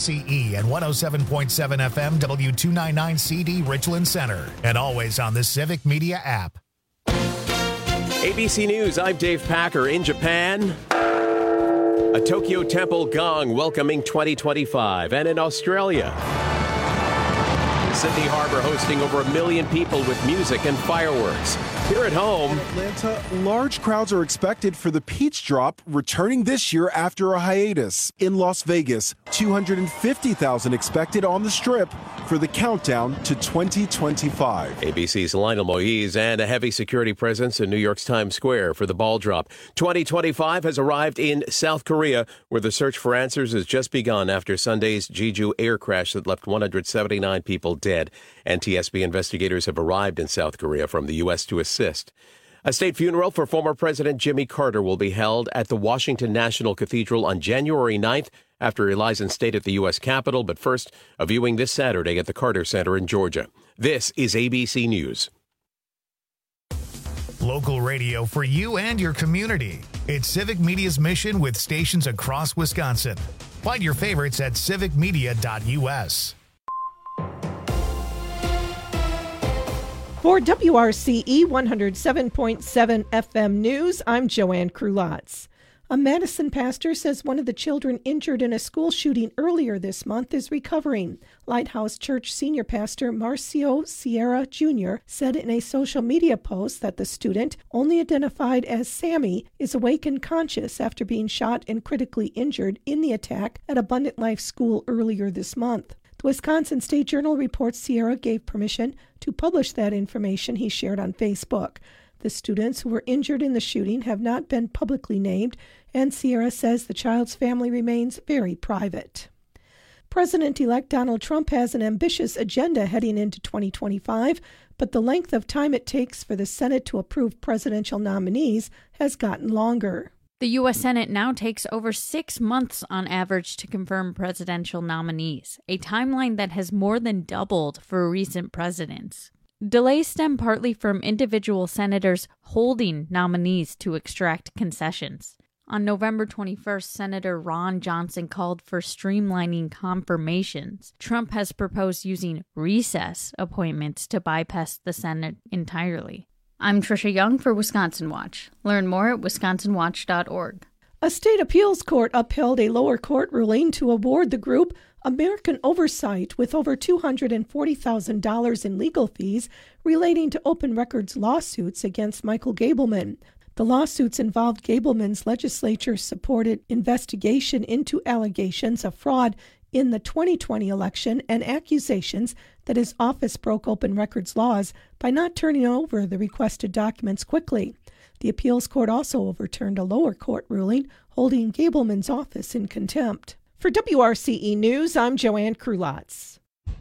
WRCE and 107.7 FM W299CD Richland Center. And always on the Civic Media app. ABC News, I'm Dave Packer. In Japan, a Tokyo Temple gong welcoming 2025. And in Australia, Sydney Harbor hosting over 1 million people with music and fireworks. Here at home, in Atlanta, large crowds are expected for the Peach Drop, returning this year after a hiatus. In Las Vegas, 250,000 expected on the Strip for the countdown to 2025. ABC's Lionel Moise and a heavy security presence in New York's Times Square for the ball drop. 2025 has arrived in South Korea, where the search for answers has just begun after Sunday's Jeju air crash that left 179 people dead. NTSB investigators have arrived in South Korea from the U.S. to assist. A state funeral for former President Jimmy Carter will be held at the Washington National Cathedral on January 9th after he lies in state at the U.S. Capitol. But first, a viewing this Saturday at the Carter Center in Georgia. This is ABC News. Local radio for you and your community. It's Civic Media's mission with stations across Wisconsin. Find your favorites at civicmedia.us. For WRCE 107.7 FM News, I'm Joanne Krulotz. A Madison pastor says one of the children injured in a school shooting earlier this month is recovering. Lighthouse Church senior pastor Marcio Sierra Jr. said in a social media post that the student, only identified as Sammy, is awake and conscious after being shot and critically injured in the attack at Abundant Life School earlier this month. The Wisconsin State Journal reports Sierra gave permission to publish that information he shared on Facebook. The students who were injured in the shooting have not been publicly named, and Sierra says the child's family remains very private. President-elect Donald Trump has an ambitious agenda heading into 2025, but the length of time it takes for the Senate to approve presidential nominees has gotten longer. The U.S. Senate now takes over 6 months on average to confirm presidential nominees, a timeline that has more than doubled for recent presidents. Delays stem partly from individual senators holding nominees to extract concessions. On November 21st, Senator Ron Johnson called for streamlining confirmations. Trump has proposed using recess appointments to bypass the Senate entirely. I'm Trisha Young for Wisconsin Watch. Learn more at wisconsinwatch.org. A state appeals court upheld a lower court ruling to award the group American Oversight with over $240,000 in legal fees relating to Open Records lawsuits against Michael Gableman. The lawsuits involved Gableman's legislature-supported investigation into allegations of fraud in the 2020 election and accusations that his office broke Open Records laws by not turning over the requested documents quickly. The appeals court also overturned a lower court ruling holding Gableman's office in contempt. For WRCE News, I'm Joanne Krulotz.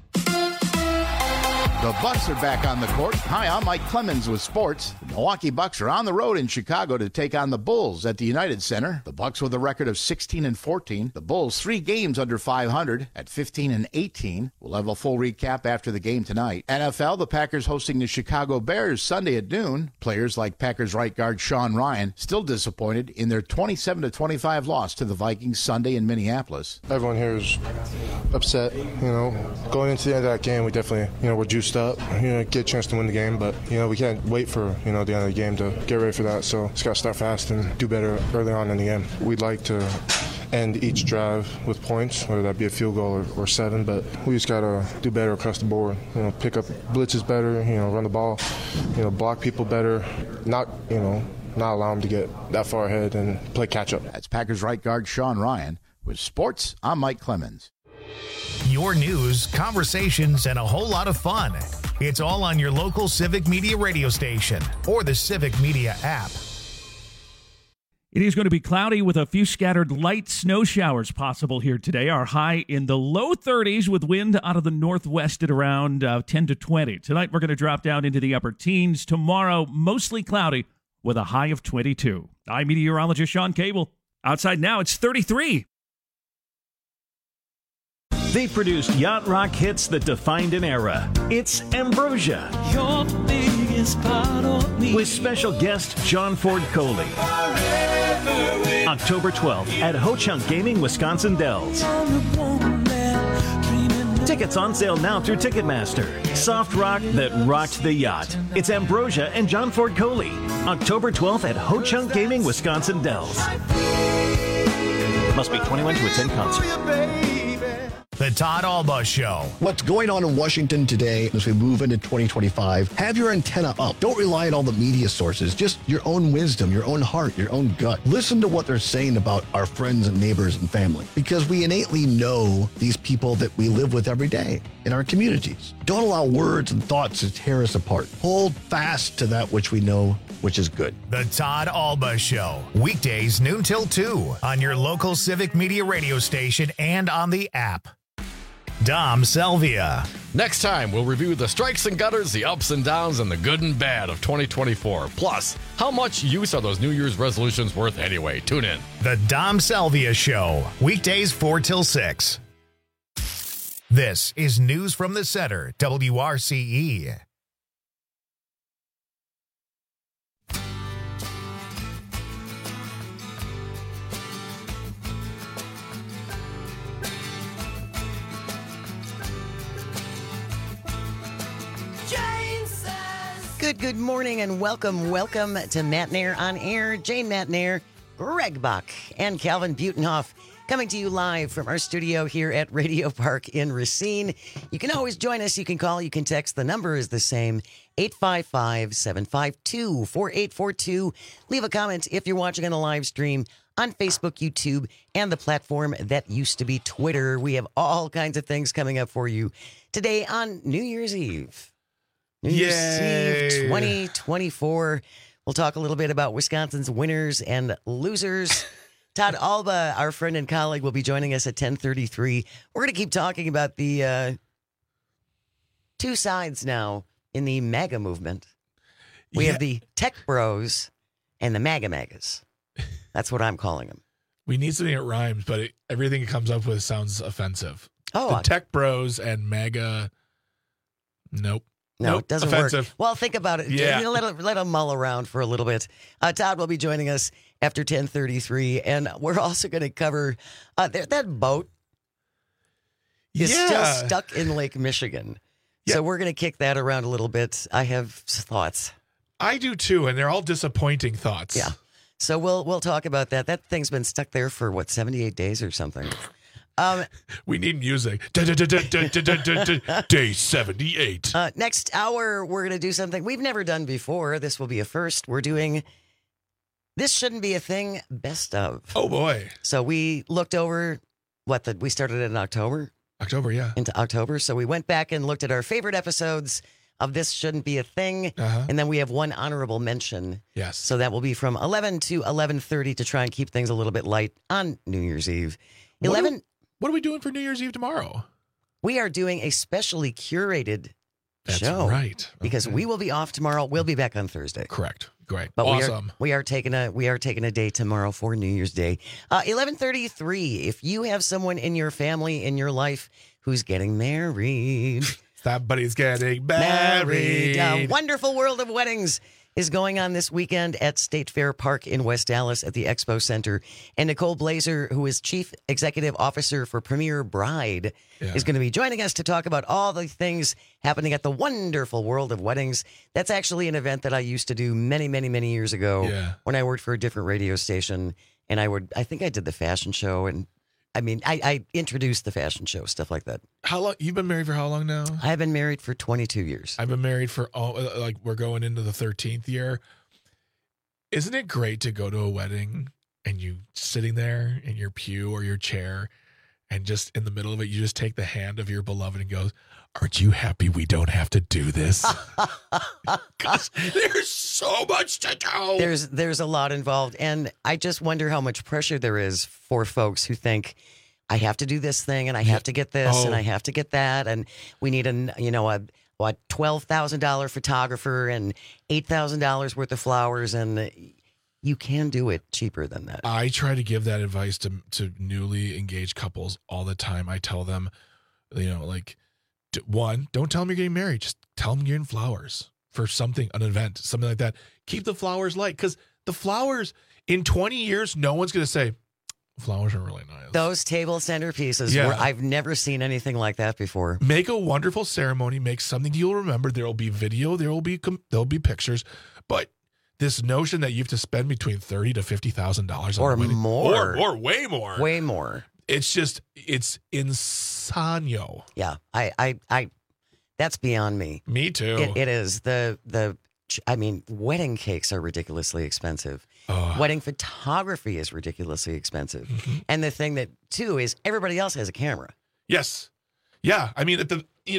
The Bucks are back on the court. Hi, I'm Mike Clemens with sports. The Milwaukee Bucks are on the road in Chicago to take on the Bulls at the United Center. The Bucks with a record of 16-14. The Bulls 3 games under 500 at 15-18. We'll have a full recap after the game tonight. NFL, the Packers hosting the Chicago Bears Sunday at noon. Players like Packers right guard Sean Ryan still disappointed in their 27-25 loss to the Vikings Sunday in Minneapolis. Everyone here is upset. Going into the end of that game, we definitely, we're juiced up, get a chance to win the game, but, we can't wait for, the end of the game to get ready for that. So just got to start fast and do better early on in the game. We'd like to end each drive with points, whether that be a field goal or 7, but we just got to do better across the board. Pick up blitzes better, run the ball, block people better, not allow them to get that far ahead and play catch up. That's Packers right guard Sean Ryan. With sports, I'm Mike Clemens. Your news, conversations, and a whole lot of fun. It's all on your local Civic Media radio station or the Civic Media app. It is going to be cloudy with a few scattered light snow showers possible here today. Our high in the low 30s with wind out of the northwest at around 10 to 20. Tonight we're going to drop down into the upper teens. Tomorrow, mostly cloudy with a high of 22. I'm meteorologist Sean Cable. Outside now, it's 33. They produced yacht rock hits that defined an era. It's Ambrosia. You're the biggest part of me. With special guest John Ford Coley. October 12th at Ho Chunk Gaming, Wisconsin Dells. Tickets on sale now through Ticketmaster. Soft rock that rocked the yacht. It's Ambrosia and John Ford Coley. October 12th at Ho Chunk Gaming, Wisconsin Dells. Must be 21 to attend concert. The Todd Alba Show. What's going on in Washington today as we move into 2025? Have your antenna up. Don't rely on all the media sources. Just your own wisdom, your own heart, your own gut. Listen to what they're saying about our friends and neighbors and family, because we innately know these people that we live with every day in our communities. Don't allow words and thoughts to tear us apart. Hold fast to that which we know, which is good. The Todd Alba Show. Weekdays noon till 2 on your local Civic Media radio station and on the app. Dom Selvia. Next time, we'll review the strikes and gutters, the ups and downs, and the good and bad of 2024. Plus, how much use are those New Year's resolutions worth anyway? Tune in. The Dom Selvia Show. Weekdays 4 till 6. This is News from the Center, WRCE. Good morning and welcome to Matt Nair on Air. Jane Matt Nair, Greg Bach, and Calvin Butenhoff coming to you live from our studio here at Radio Park in Racine. You can always join us. You can call, you can text. The number is the same, 855-752-4842. Leave a comment if you're watching on the live stream on Facebook, YouTube, and the platform that used to be Twitter. We have all kinds of things coming up for you today on New Year's Eve. New Year's Eve 2024. We'll talk a little bit about Wisconsin's winners and losers. Todd Alba, our friend and colleague, will be joining us at 10:33. We're going to keep talking about the two sides now in the MAGA movement. We have the tech bros and the MAGA magas. That's what I'm calling them. We need something that rhymes, but everything it comes up with sounds offensive. Oh, the tech bros and MAGA. Nope. No, it doesn't offensive. work. Well, think about it. Yeah. Let them mull around for a little bit. Todd will be joining us after 10:33, and we're also going to cover that boat is still stuck in Lake Michigan. Yeah. So we're going to kick that around a little bit. I have thoughts. I do too, and they're all disappointing thoughts. Yeah. So we'll talk about that. That thing's been stuck there for 78 days or something. We need music. Day 78. Next hour, we're going to do something we've never done before. This will be a first. We're doing This Shouldn't Be a Thing Best Of. Oh, boy. So we looked over we started in October. October, yeah. Into October. So we went back and looked at our favorite episodes of This Shouldn't Be a Thing. And then we have one honorable mention. Yes. So that will be from 11 to 11:30 to try and keep things a little bit light on New Year's Eve. What are we doing for New Year's Eve tomorrow? We are doing a specially curated show. That's right. Because we will be off tomorrow. We'll be back on Thursday. Correct. Great. But awesome. we are taking a day tomorrow for New Year's Day. 11:33. If you have someone in your family, in your life, who's getting married. Somebody's getting married. A wonderful world of weddings is going on this weekend at State Fair Park in West Dallas at the Expo Center. And Nicole Blazer, who is Chief Executive Officer for Premier Bride, is going to be joining us to talk about all the things happening at the wonderful world of weddings. That's actually an event that I used to do many, many, many years ago when I worked for a different radio station. And I think I did the fashion show. And I mean, I introduced the fashion show, stuff like that. How long? You've been married for how long now? I've been married for 22 years. I've been married for we're going into the 13th year. Isn't it great to go to a wedding and you sitting there in your pew or your chair and just in the middle of it, you just take the hand of your beloved and goes, "Aren't you happy we don't have to do this?" Because there's so much to do. There's a lot involved. And I just wonder how much pressure there is for folks who think, I have to do this thing and I have to get this and I have to get that. And we need a $12,000 photographer and $8,000 worth of flowers. And you can do it cheaper than that. I try to give that advice to newly engaged couples all the time. I tell them, one, don't tell them you're getting married. Just tell them you're getting flowers for something, an event, something like that. Keep the flowers light, because the flowers in 20 years, no one's going to say, Flowers are really nice. Those table centerpieces, I've never seen anything like that before. Make a wonderful ceremony. Make something you'll remember. There will be video. There'll be pictures. But this notion that you have to spend between $30,000 to $50,000 or more, or way more. It's insano. Yeah, I that's beyond me. Me too. It is wedding cakes are ridiculously expensive. Wedding photography is ridiculously expensive. Mm-hmm. And the thing that too is everybody else has a camera. Yes. Yeah. I mean,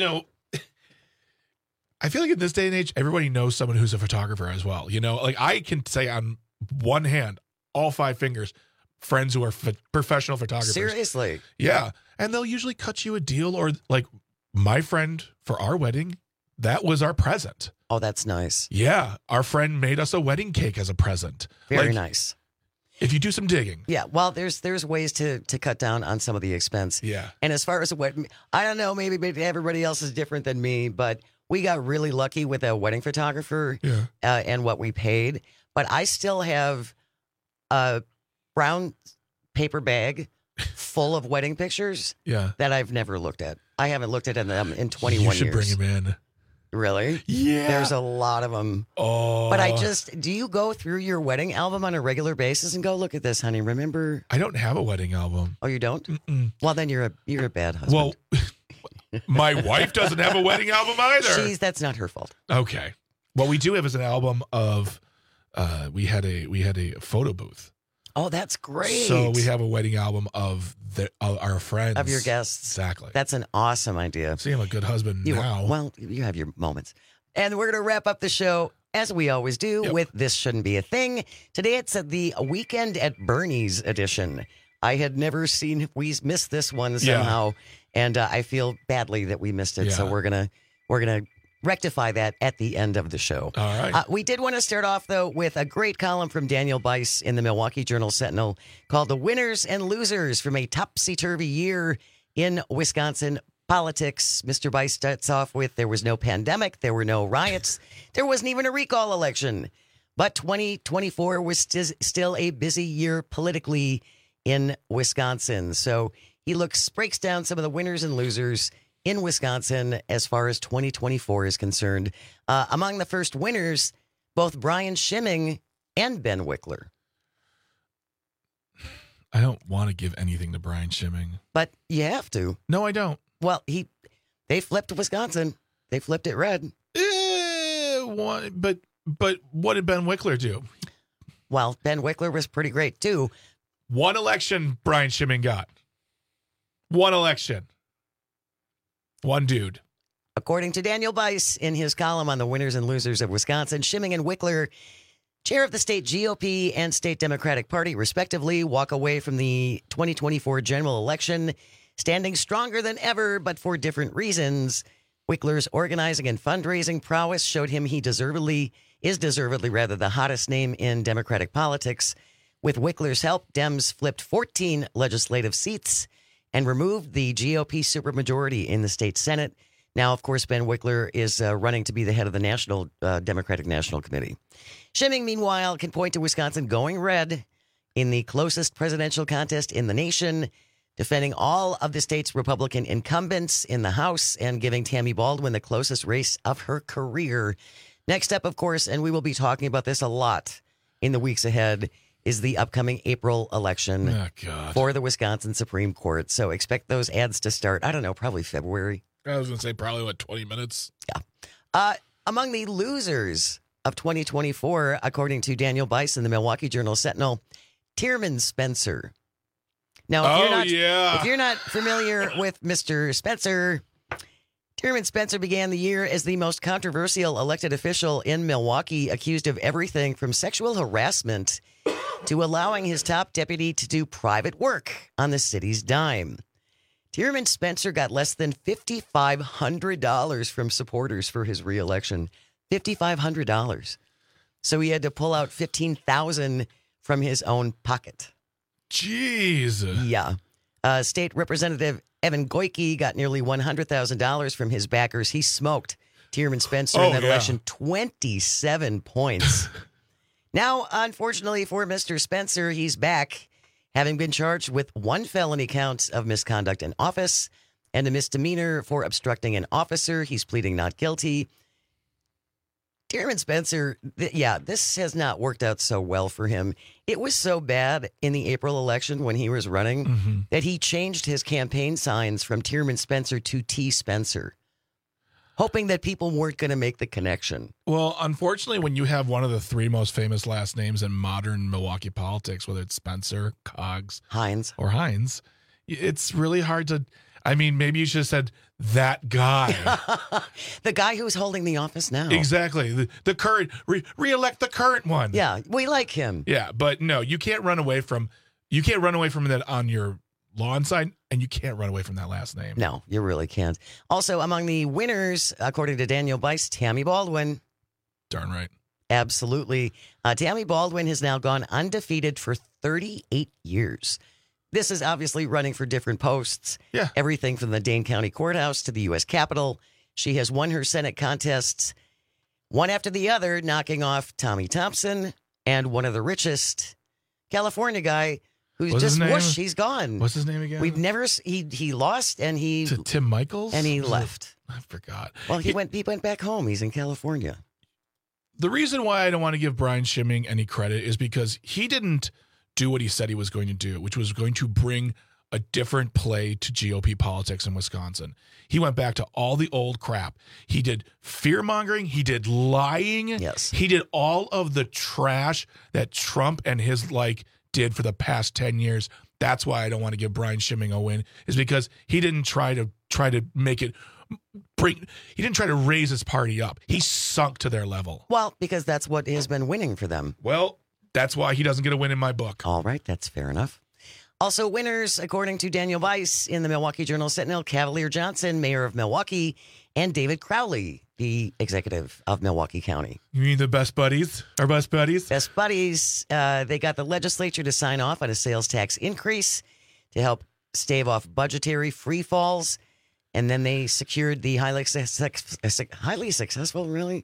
I feel like in this day and age, everybody knows someone who's a photographer as well. Like I can say on one hand, all 5 fingers, friends who are professional photographers. Seriously. Yeah. And they'll usually cut you a deal, or like my friend for our wedding, that was our present. Oh, that's nice. Yeah. Our friend made us a wedding cake as a present. Very nice. If you do some digging. Yeah. Well, there's ways to cut down on some of the expense. Yeah. And as far as a wedding, I don't know, maybe everybody else is different than me, but we got really lucky with a wedding photographer and what we paid. But I still have a brown paper bag full of wedding pictures that I've never looked at. I haven't looked at them in 21 years. You should bring them in. Really? Yeah. There's a lot of them. Oh. But do you go through your wedding album on a regular basis and go, look at this, honey, remember? I don't have a wedding album. Oh, you don't? Mm-mm. Well, then you're a bad husband. Well, my wife doesn't have a wedding album either. That's not her fault. Okay. What we do have is an album of, we had a photo booth. Oh, that's great. So we have a wedding album of our friends. Of your guests. Exactly. That's an awesome idea. See, I'm a good husband now. Well, you have your moments. And we're going to wrap up the show, as we always do, with This Shouldn't Be a Thing. Today it's the Weekend at Bernie's edition. I had never seen, we missed this one somehow, and I feel badly that we missed it. So we're gonna rectify that at the end of the show. All right. We did want to start off, though, with a great column from Daniel Bice in the Milwaukee Journal-Sentinel called The Winners and Losers from a Topsy-Turvy Year in Wisconsin Politics. Mr. Bice starts off with, there was no pandemic, there were no riots, there wasn't even a recall election. But 2024 was still a busy year politically in Wisconsin. So he breaks down some of the winners and losers in Wisconsin as far as 2024 is concerned. Among the first winners, both Brian Schimming and Ben Wickler. I don't want to give anything to Brian Schimming. But you have to. No, I don't. Well, they flipped Wisconsin. They flipped it red. But what did Ben Wickler do? Well, Ben Wickler was pretty great, too. One election Brian Schimming got. One election. One dude. According to Daniel Bice in his column on the winners and losers of Wisconsin, Schimming and Wickler, chair of the state GOP and state Democratic Party, respectively, walk away from the 2024 general election standing stronger than ever, but for different reasons. Wickler's organizing and fundraising prowess showed him he is deservedly the hottest name in Democratic politics. With Wickler's help, Dems flipped 14 legislative seats and removed the GOP supermajority in the state Senate. Now, of course, Ben Wickler is running to be the head of the National Democratic National Committee. Schimming, meanwhile, can point to Wisconsin going red in the closest presidential contest in the nation, defending all of the state's Republican incumbents in the House and giving Tammy Baldwin the closest race of her career. Next up, of course, and we will be talking about this a lot in the weeks ahead, is the upcoming April election for the Wisconsin Supreme Court. So expect those ads to start, I don't know, probably February. I was going to say probably, 20 minutes? Yeah. Among the losers of 2024, according to Daniel Bice in the Milwaukee Journal-Sentinel, Tierman Spencer. Now, if you're not familiar with Mr. Spencer, Tierman Spencer began the year as the most controversial elected official in Milwaukee, accused of everything from sexual harassment to allowing his top deputy to do private work on the city's dime. Tierman Spencer got less than $5,500 from supporters for his reelection. $5,500. So he had to pull out $15,000 from his own pocket. Jeez. Yeah. State Representative Evan Goyke got nearly $100,000 from his backers. He smoked Tierman Spencer in that election 27 points. Now, unfortunately for Mr. Spencer, he's back, having been charged with 1 felony count of misconduct in office and a misdemeanor for obstructing an officer. He's pleading not guilty. Tyrone Spencer, this has not worked out so well for him. It was so bad in the April election when he was running that he changed his campaign signs from Tyrone Spencer to T. Spencer, hoping that people weren't going to make the connection. Well, unfortunately, when you have one of the 3 most famous last names in modern Milwaukee politics, whether it's Spencer, Coggs, Hines, or Hines, it's really hard to... I mean, maybe you should have said that guy. The guy who's holding the office now. Exactly. The current, re-elect the current one. Yeah, we like him. Yeah, but no, you can't run away from that on your lawn sign, and you can't run away from that last name. No, you really can't. Also, among the winners, according to Daniel Bice, Tammy Baldwin. Darn right. Absolutely. Tammy Baldwin has now gone undefeated for 38 years. This is obviously running for different posts. Yeah. Everything from the Dane County Courthouse to the U.S. Capitol. She has won her Senate contests one after the other, knocking off Tommy Thompson and one of the richest California guy who's just whoosh, he's gone. What's his name again? We've never, he lost and he... To Tim Michaels? And he left. I forgot. Well, he went back home. He's in California. The reason why I don't want to give Brian Schimming any credit is because he didn't do what he said he was going to do, which was going to bring a different play to GOP politics in Wisconsin. He went back to all the old crap. He did fear-mongering. He did lying. Yes. He did all of the trash that Trump and his did for the past 10 years. That's why I don't want to give Brian Schimming a win, is because he didn't try to make it he didn't try to raise his party up. He sunk to their level. Well, because that's what has been winning for them. Well, that's why he doesn't get a win in my book. All right, that's fair enough. Also winners, according to Daniel Bice in the Milwaukee Journal-Sentinel, Cavalier Johnson, mayor of Milwaukee, and David Crowley, the executive of Milwaukee County. You mean the best buddies? Our best buddies? Best buddies. They got the legislature to sign off on a sales tax increase to help stave off budgetary free falls. And then they secured the highly successful, really,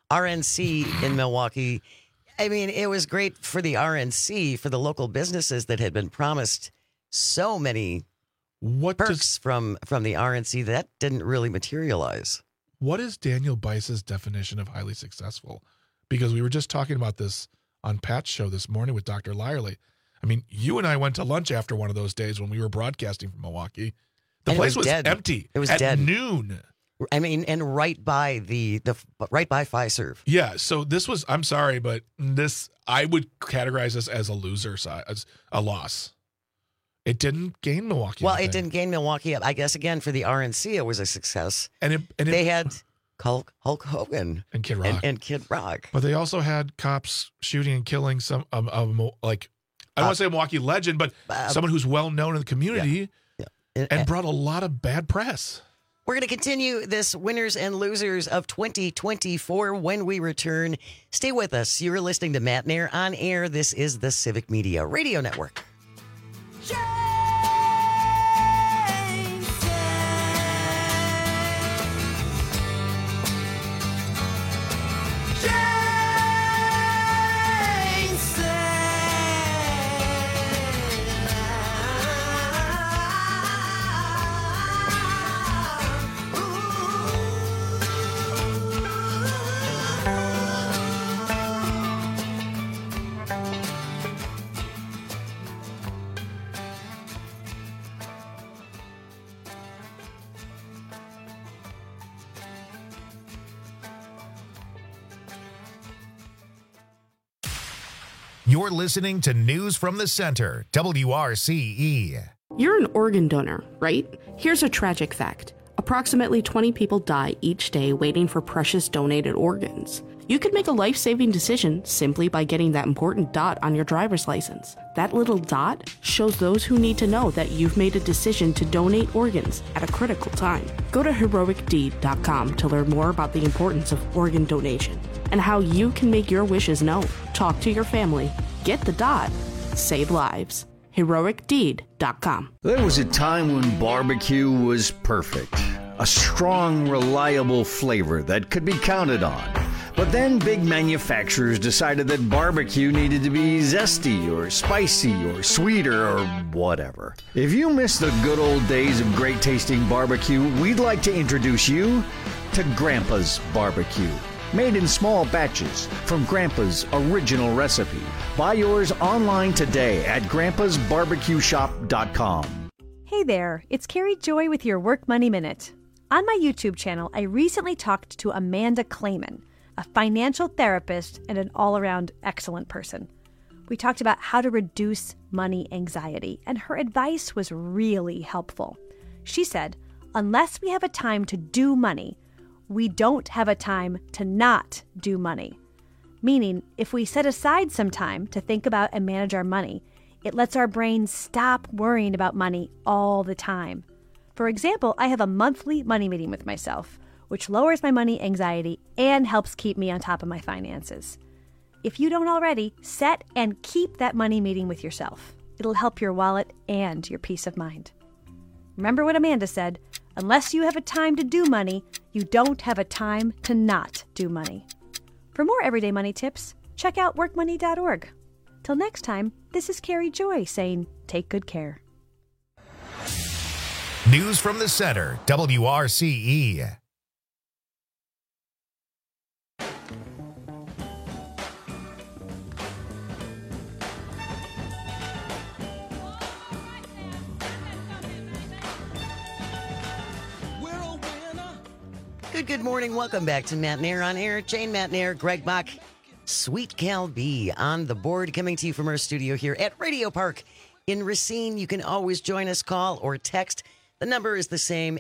RNC in Milwaukee. I mean, it was great for the RNC, for the local businesses that had been promised so many perks from the RNC that didn't really materialize. What is Daniel Bice's definition of highly successful? Because we were just talking about this on Pat's show this morning with Dr. Lyerly. I mean, you and I went to lunch after one of those days when we were broadcasting from Milwaukee. The place was empty. It was at dead. Noon. I mean, and right by right by Fiserv. Yeah. So this was, I'm sorry, but I would categorize this as a loser side, as a loss. It didn't gain Milwaukee. Well, it didn't gain Milwaukee. I guess, again, for the RNC, it was a success. And they had Hulk Hogan and Kid Rock. And Kid Rock. But they also had cops shooting and killing some I don't want to say a Milwaukee legend, but someone who's well known in the community and brought a lot of bad press. We're going to continue this winners and losers of 2024 when we return. Stay with us. You're listening to Matt Nair on air. This is the Civic Media Radio Network. You're listening to News from the Center, WRCE. You're an organ donor, right? Here's a tragic fact. Approximately 20 people die each day waiting for precious donated organs. You could make a life-saving decision simply by getting that important dot on your driver's license. That little dot shows those who need to know that you've made a decision to donate organs at a critical time. Go to heroicdeed.com to learn more about the importance of organ donation and how you can make your wishes known. Talk to your family. Get the dot. Save lives. heroicdeed.com. There was a time when barbecue was perfect. A strong, reliable flavor that could be counted on. But then big manufacturers decided that barbecue needed to be zesty or spicy or sweeter or whatever. If you miss the good old days of great tasting barbecue, we'd like to introduce you to Grandpa's Barbecue. Made in small batches from Grandpa's original recipe. Buy yours online today at grandpasbarbecueshop.com. Hey there, it's Carrie Joy with your Work Money Minute. On my YouTube channel, I recently talked to Amanda Clayman, a financial therapist and an all-around excellent person. We talked about how to reduce money anxiety, and her advice was really helpful. She said, unless we have a time to do money, we don't have a time to not do money. Meaning, if we set aside some time to think about and manage our money, it lets our brain stop worrying about money all the time. For example, I have a monthly money meeting with myself, which lowers my money anxiety and helps keep me on top of my finances. If you don't already, set and keep that money meeting with yourself. It'll help your wallet and your peace of mind. Remember what Amanda said, unless you have a time to do money, you don't have a time to not do money. For more everyday money tips, check out workmoney.org. Till next time, this is Carrie Joy saying, take good care. News from the center, WRCE. Good morning. Welcome back to Matt Nair on Air. Jane Matt Nair, Greg Bach, Sweet Cal B on the board, coming to you from our studio here at Radio Park in Racine. You can always join us, call or text. The number is the same,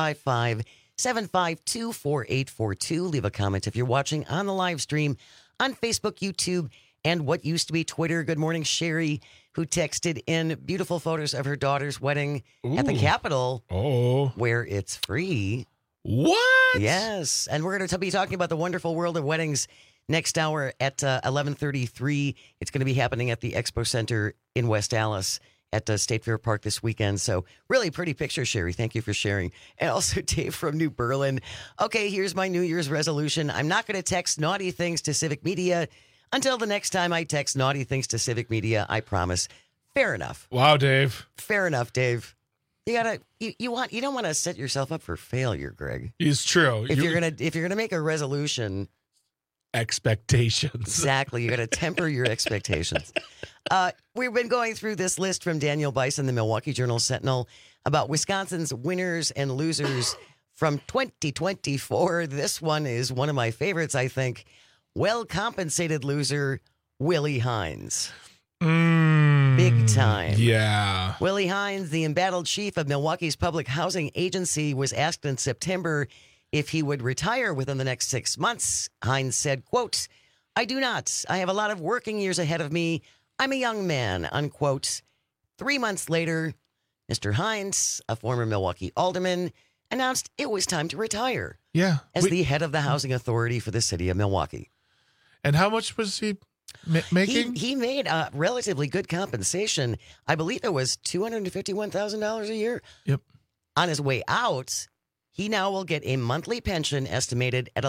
855-752-4842. Leave a comment if you're watching on the live stream on Facebook, YouTube, and what used to be Twitter. Good morning, Sherry, who texted in beautiful photos of her daughter's wedding at the Capitol, where it's free. What? Yes. And we're going to be talking about the wonderful world of weddings next hour at 11:33. It's going to be happening at the Expo Center in West Allis at State Fair Park this weekend. So really pretty picture, Sherry. Thank you for sharing. And also Dave from New Berlin. Okay, here's my New Year's resolution. I'm not going to text naughty things to Civic Media until the next time I text naughty things to Civic Media. I promise. Fair enough. Wow, Dave. Fair enough, Dave. You gotta. You don't want to set yourself up for failure, Greg. It's true. If you're gonna make a resolution, expectations. Exactly. You got to temper your expectations. We've been going through this list from Daniel Bison, the Milwaukee Journal-Sentinel, about Wisconsin's winners and losers from 2024. This one is one of my favorites, I think. Well-compensated loser, Willie Hines. Big time. Yeah. Willie Hines, the embattled chief of Milwaukee's public housing agency, was asked in September if he would retire within the next 6 months. Hines said, quote, I do not. I have a lot of working years ahead of me. I'm a young man, unquote. 3 months later, Mr. Hines, a former Milwaukee alderman, announced it was time to retire. Yeah. As the head of the housing authority for the city of Milwaukee. And how much was he making? He made a relatively good compensation. I believe it was $251,000 a year. Yep. On his way out, he now will get a monthly pension estimated at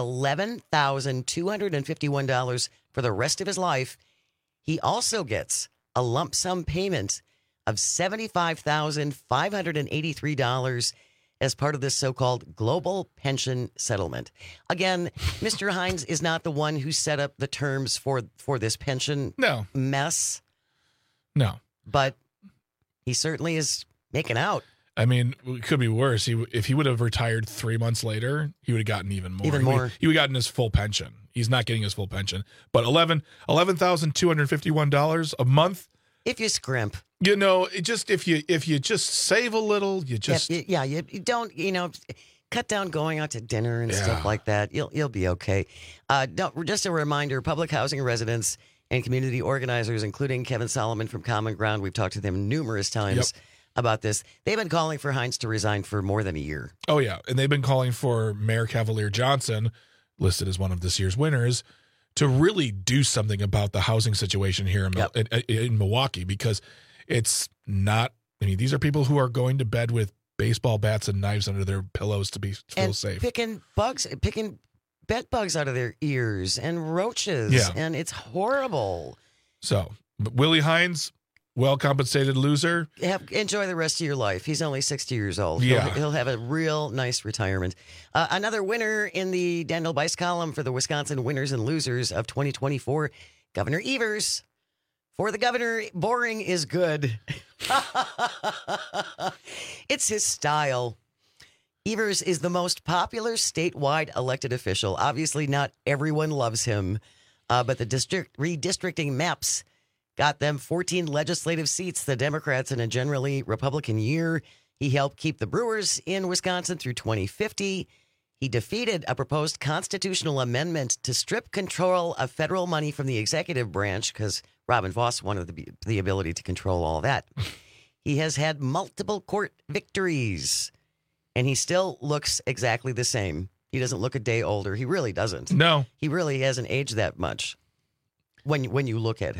$11,251 for the rest of his life. He also gets a lump sum payment of $75,583 as part of this so-called global pension settlement. Again, Mr. Hines is not the one who set up the terms for this pension mess. No. But he certainly is making out. I mean, it could be worse. If he would have retired 3 months later, he would have gotten even more. He would have gotten his full pension. He's not getting his full pension. But $11,251 a month. If you scrimp. You know, if you just save a little, you just you don't, cut down going out to dinner and stuff like that. You'll be okay. Just a reminder, public housing residents and community organizers, including Kevin Solomon from Common Ground, we've talked to them numerous times about this. They've been calling for Hines to resign for more than a year. Oh yeah, and they've been calling for Mayor Cavalier Johnson, listed as one of this year's winners, to really do something about the housing situation here in Milwaukee, because it's not. I mean, these are people who are going to bed with baseball bats and knives under their pillows to feel safe. Picking bed bugs out of their ears and roaches, and it's horrible. So, Willie Hines, well-compensated loser. Enjoy the rest of your life. He's only 60 years old. Yeah. He'll have a real nice retirement. Another winner in the Daniel Bice column for the Wisconsin winners and losers of 2024, Governor Evers. For the governor, boring is good. It's his style. Evers is the most popular statewide elected official. Obviously, not everyone loves him, but the district redistricting maps got them 14 legislative seats, the Democrats in a generally Republican year. He helped keep the Brewers in Wisconsin through 2050. He defeated a proposed constitutional amendment to strip control of federal money from the executive branch because Robin Vos wanted the ability to control all that. He has had multiple court victories, and he still looks exactly the same. He doesn't look a day older. He really doesn't. No. He really hasn't aged that much when you look at him.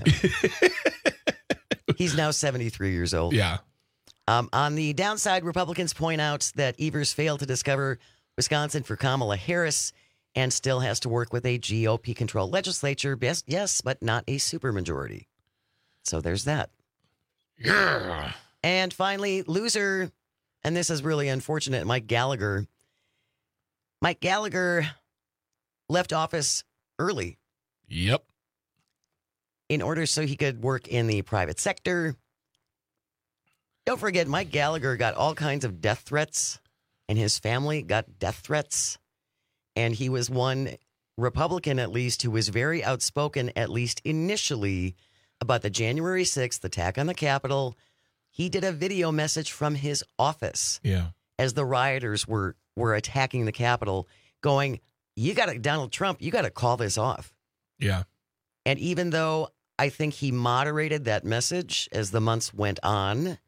He's now 73 years old. Yeah. On the downside, Republicans point out that Evers failed to discover Wisconsin for Kamala Harris and still has to work with a GOP-controlled legislature. Yes, but not a supermajority. So there's that. Yeah. And finally, loser, and this is really unfortunate, Mike Gallagher. Mike Gallagher left office early. Yep. In order so he could work in the private sector. Don't forget, Mike Gallagher got all kinds of death threats, and his family got death threats. And he was one Republican, at least, who was very outspoken, at least initially, about the January 6th attack on the Capitol. He did a video message from his office as the rioters were attacking the Capitol, going, Donald Trump, you got to call this off. Yeah. And even though I think he moderated that message as the months went on,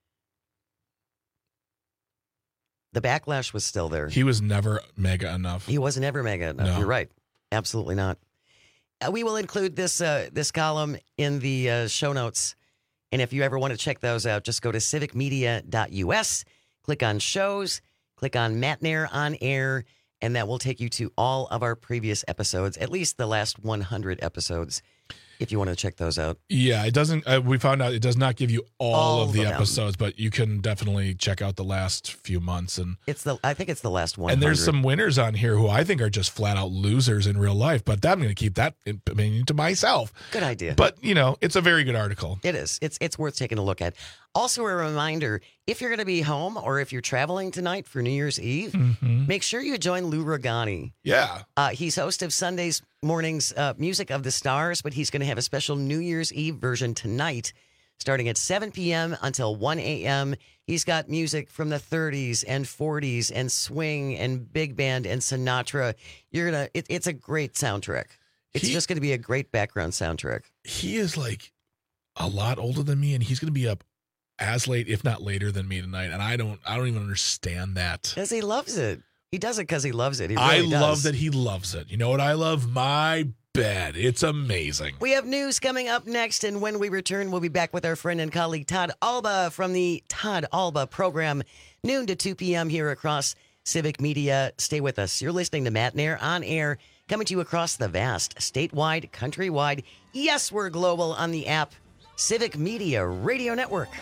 the backlash was still there. He was never mega enough. He was never mega enough. No. You're right. Absolutely not. We will include this column in the show notes. And if you ever want to check those out, just go to civicmedia.us, click on shows, click on Matt Nair on air, and that will take you to all of our previous episodes, at least the last 100 episodes, if you want to check those out. Yeah, it doesn't. We found out it does not give you all of the episodes, but you can definitely check out the last few months. And I think it's the last 100. And there's some winners on here who I think are just flat out losers in real life, but I'm going to keep that to myself. Good idea. But it's a very good article. It is. It's worth taking a look at. Also, a reminder: if you're going to be home or if you're traveling tonight for New Year's Eve, make sure you join Lou Ragani. Yeah, he's host of Sundays mornings Music of the Stars, but he's going to have a special New Year's Eve version tonight, starting at 7 p.m. until 1 a.m. He's got music from the 30s and 40s and swing and big band and Sinatra. It's a great soundtrack. It's just going to be a great background soundtrack. He is like a lot older than me, and he's going to be up as late, if not later, than me tonight. And I don't even understand that. Because he loves it. He does it because he loves it. He really I does. love that he loves it. You know what I love? My bed. It's amazing. We have news coming up next, and when we return, we'll be back with our friend and colleague Todd Alba from the Todd Alba program, noon to 2 p.m. here across Civic Media. Stay with us. You're listening to Matt Nair on air, coming to you across the vast, statewide, countrywide. Yes, we're global on the app, Civic Media Radio Network.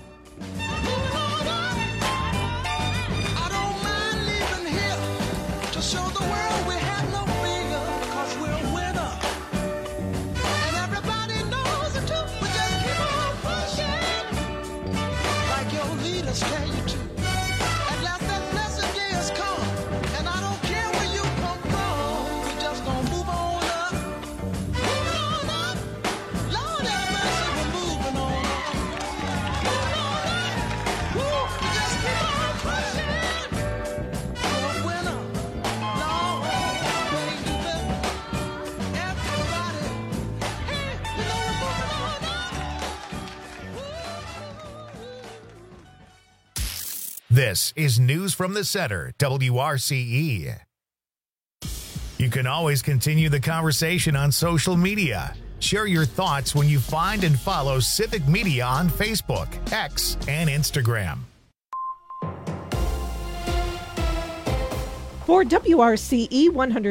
To show the world we have no fear, because we're a winner. And everybody knows it too. We just keep on pushing, like your leaders tell you to. At last that message is come, and I don't care where you come from. We just gonna move on up. Move on up. Lord have mercy, we're moving on up. Move on up. Woo, we just keep on pushing. We're a winner. This is News from the Center, WRCE. You can always continue the conversation on social media. Share your thoughts when you find and follow Civic Media on Facebook, X, and Instagram. For WRCE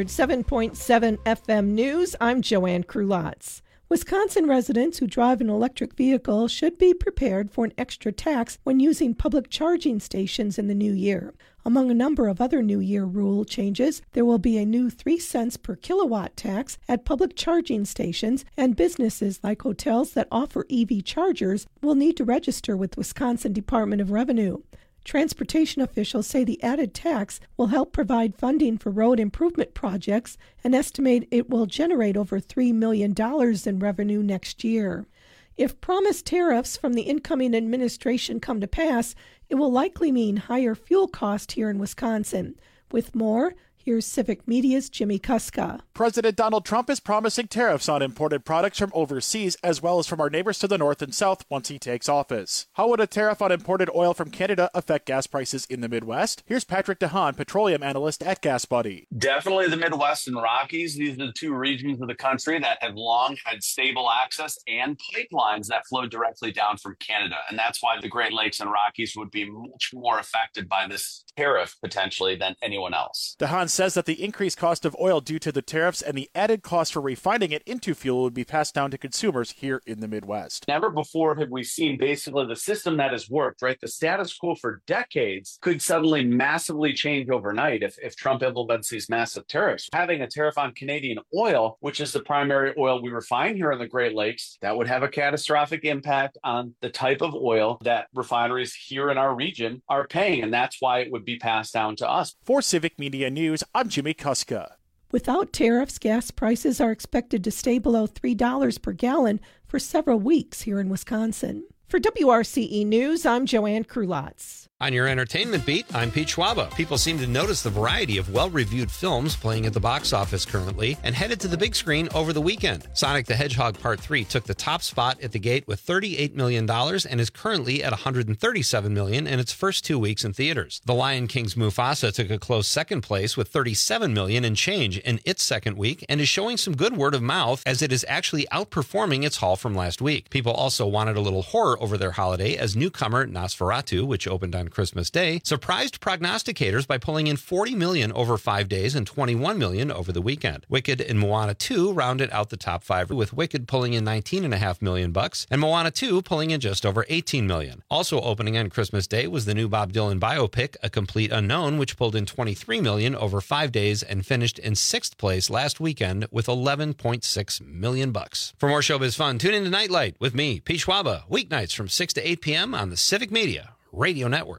107.7 FM News, I'm Joanne Krulotz. Wisconsin residents who drive an electric vehicle should be prepared for an extra tax when using public charging stations in the new year. Among a number of other New Year rule changes, there will be a new 3 cents per kilowatt tax at public charging stations, and businesses like hotels that offer EV chargers will need to register with Wisconsin Department of Revenue. Transportation officials say the added tax will help provide funding for road improvement projects and estimate it will generate over $3 million in revenue next year. If promised tariffs from the incoming administration come to pass, it will likely mean higher fuel costs here in Wisconsin. With more, here's Civic Media's Jimmy Kuska. President Donald Trump is promising tariffs on imported products from overseas as well as from our neighbors to the north and south once he takes office. How would a tariff on imported oil from Canada affect gas prices in the Midwest? Here's Patrick DeHaan, petroleum analyst at GasBuddy. Definitely the Midwest and Rockies. These are the two regions of the country that have long had stable access and pipelines that flow directly down from Canada. And that's why the Great Lakes and Rockies would be much more affected by this tariff potentially than anyone else. DeHaan says that the increased cost of oil due to the tariffs and the added cost for refining it into fuel would be passed down to consumers here in the Midwest. Never before have we seen basically the system that has worked, right? The status quo for decades could suddenly massively change overnight if Trump implements these massive tariffs. Having a tariff on Canadian oil, which is the primary oil we refine here in the Great Lakes, that would have a catastrophic impact on the type of oil that refineries here in our region are paying. And that's why it would be passed down to us. For Civic Media News, I'm Jimmy Kuska. Without tariffs, gas prices are expected to stay below $3 per gallon for several weeks here in Wisconsin. For WRCE News, I'm Joanne Krulotz. On your entertainment beat, I'm Pete Schwaba. People seem to notice the variety of well-reviewed films playing at the box office currently and headed to the big screen over the weekend. Sonic the Hedgehog Part 3 took the top spot at the gate with $38 million and is currently at $137 million in its first 2 weeks in theaters. The Lion King's Mufasa took a close second place with $37 million and change in its second week and is showing some good word of mouth as it is actually outperforming its haul from last week. People also wanted a little horror over their holiday as newcomer Nosferatu, which opened on Christmas Day, surprised prognosticators by pulling in $40 million over 5 days and $21 million over the weekend. Wicked and Moana 2 rounded out the top 5, with Wicked pulling in $19.5 million and Moana 2 pulling in just over $18 million. Also opening on Christmas Day was the new Bob Dylan biopic, A Complete Unknown, which pulled in $23 million over 5 days and finished in 6th place last weekend with $11.6 million. For more showbiz fun, tune in to Nightlight with me, Pete Schwaba, weeknights from 6 to 8 p.m. on the Civic Media Radio Network.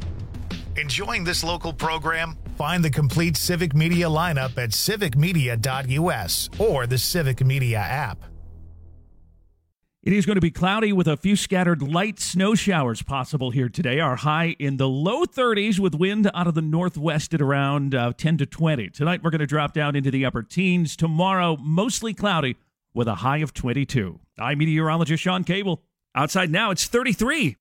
Enjoying this local program? Find the complete Civic Media lineup at civicmedia.us or the Civic Media app. It is going to be cloudy with a few scattered light snow showers possible here today. Our high in the low 30s with wind out of the northwest at around 10 to 20. Tonight we're going to drop down into the upper teens. Tomorrow, mostly cloudy with a high of 22. I'm meteorologist Sean Cable. Outside now, it's 33.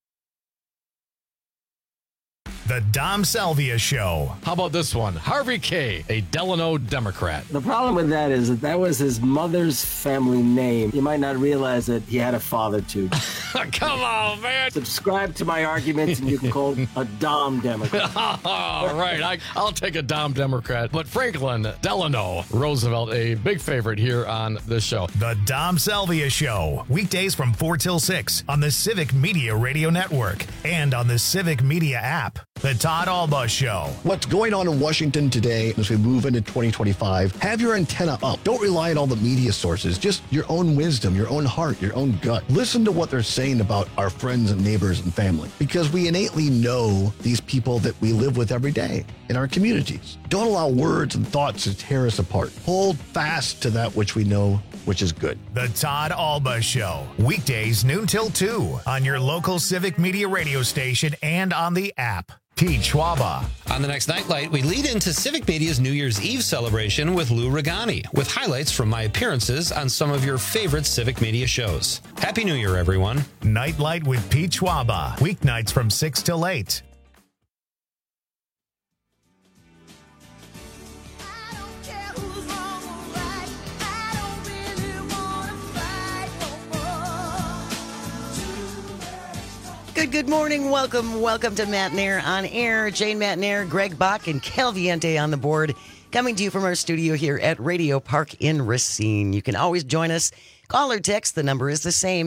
The Dom Salvia Show. How about this one? Harvey K., a Delano Democrat. The problem with that is that was his mother's family name. You might not realize that he had a father, too. Come on, man. Subscribe to my arguments and you can call him a Dom Democrat. All right, I'll take a Dom Democrat. But Franklin Delano Roosevelt, a big favorite here on this show. The Dom Salvia Show. Weekdays from 4 till 6 on the Civic Media Radio Network and on the Civic Media app. The Todd Alba Show. What's going on in Washington today as we move into 2025? Have your antenna up. Don't rely on all the media sources. Just your own wisdom, your own heart, your own gut. Listen to what they're saying about our friends and neighbors and family, because we innately know these people that we live with every day in our communities. Don't allow words and thoughts to tear us apart. Hold fast to that which we know, which is good. The Todd Alba Show. Weekdays noon till 2 on your local Civic Media radio station and on the app. Pete Schwaba. On the next Nightlight, we lead into Civic Media's New Year's Eve celebration with Lou Regani, with highlights from my appearances on some of your favorite Civic Media shows. Happy New Year, everyone. Nightlight with Pete Schwaba. Weeknights from 6 till 8. good morning. Welcome to Matt and Air on Air. Jane Matt and Air, Greg Bach, and Cal Viente on the board. Coming to you from our studio here at Radio Park in Racine. You can always join us. Call or text. The number is the same,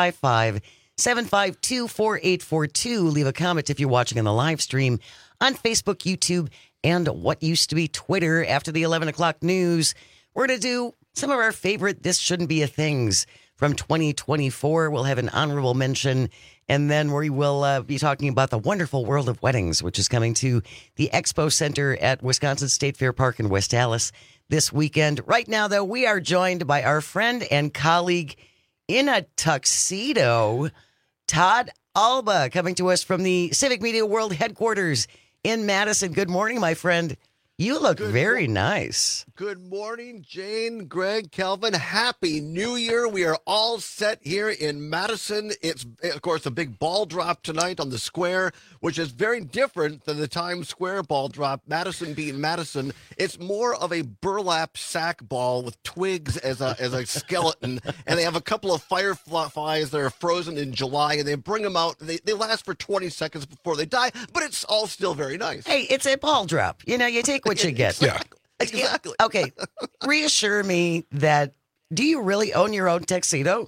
855-752-4842. Leave a comment if you're watching on the live stream on Facebook, YouTube, and what used to be Twitter. After the 11 o'clock news, we're going to do some of our favorite This Shouldn't Be a Things from 2024. We'll have an honorable mention, and then we will be talking about the wonderful world of weddings, which is coming to the Expo Center at Wisconsin State Fair Park in West Allis this weekend. Right now, though, we are joined by our friend and colleague in a tuxedo, Todd Alba, coming to us from the Civic Media World headquarters in Madison. Good morning, my friend. You look very nice. Good morning, Jane, Greg, Calvin. Happy New Year. We are all set here in Madison. It's, of course, a big ball drop tonight on the square, which is very different than the Times Square ball drop. Madison being Madison, it's more of a burlap sack ball with twigs as a skeleton, and they have a couple of fireflies that are frozen in July, and they bring them out. They last for 20 seconds before they die, but it's all still very nice. Hey, it's a ball drop. You know, you take what you get. Yeah. Exactly. Okay. Reassure me that, do you really own your own tuxedo?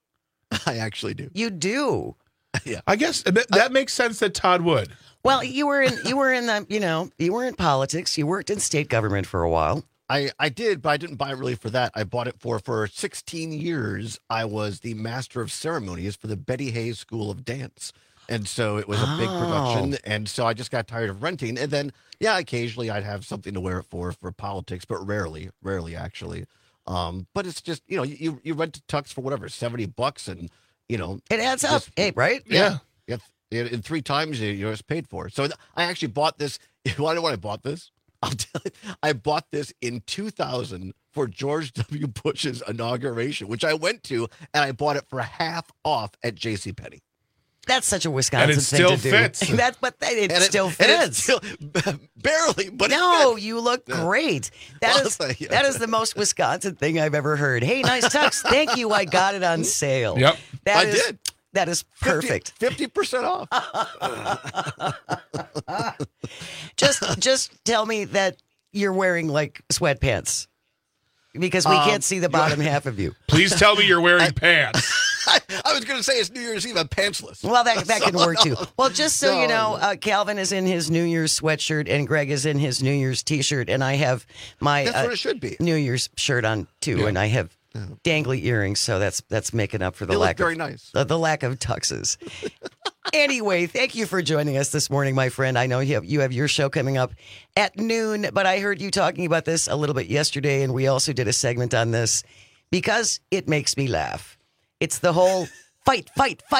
I actually do. You do. Yeah. I guess that makes sense that Todd would. Well, you were in politics. You worked in state government for a while. I did, but I didn't buy it really for that. I bought it for 16 years. I was the master of ceremonies for the Betty Hayes School of Dance. And so it was a big production, and so I just got tired of renting. And then, yeah, occasionally I'd have something to wear it for politics, but rarely actually. But it's just, you rent a tux for whatever, $70, and it adds up, right? Yeah. In 3 times you're just paid for. So I actually bought this. You want to know when I bought this? I'll tell you, I bought this in 2000 for George W. Bush's inauguration, which I went to, and I bought it for half off at JCPenney. That's such a Wisconsin thing to do. Fits. It still fits. Barely, but no, you look great. That is the most Wisconsin thing I've ever heard. Hey, nice tux. Thank you. I got it on sale. Yep. I did. That is perfect. 50% off. Just tell me that you're wearing like sweatpants, because we can't see the bottom half of you. Please tell me you're wearing pants. I was going to say it's New Year's Eve. I'm pantsless. Well, that can work too. Well, just so you know, Calvin is in his New Year's sweatshirt and Greg is in his New Year's T-shirt, and I have my that's what it should be. New Year's shirt on too, and I have dangly earrings, so that's making up for the lack very of nice. the lack of tuxes. Anyway, thank you for joining us this morning, my friend. I know you have your show coming up at noon, but I heard you talking about this a little bit yesterday, and we also did a segment on this because it makes me laugh. It's the whole fight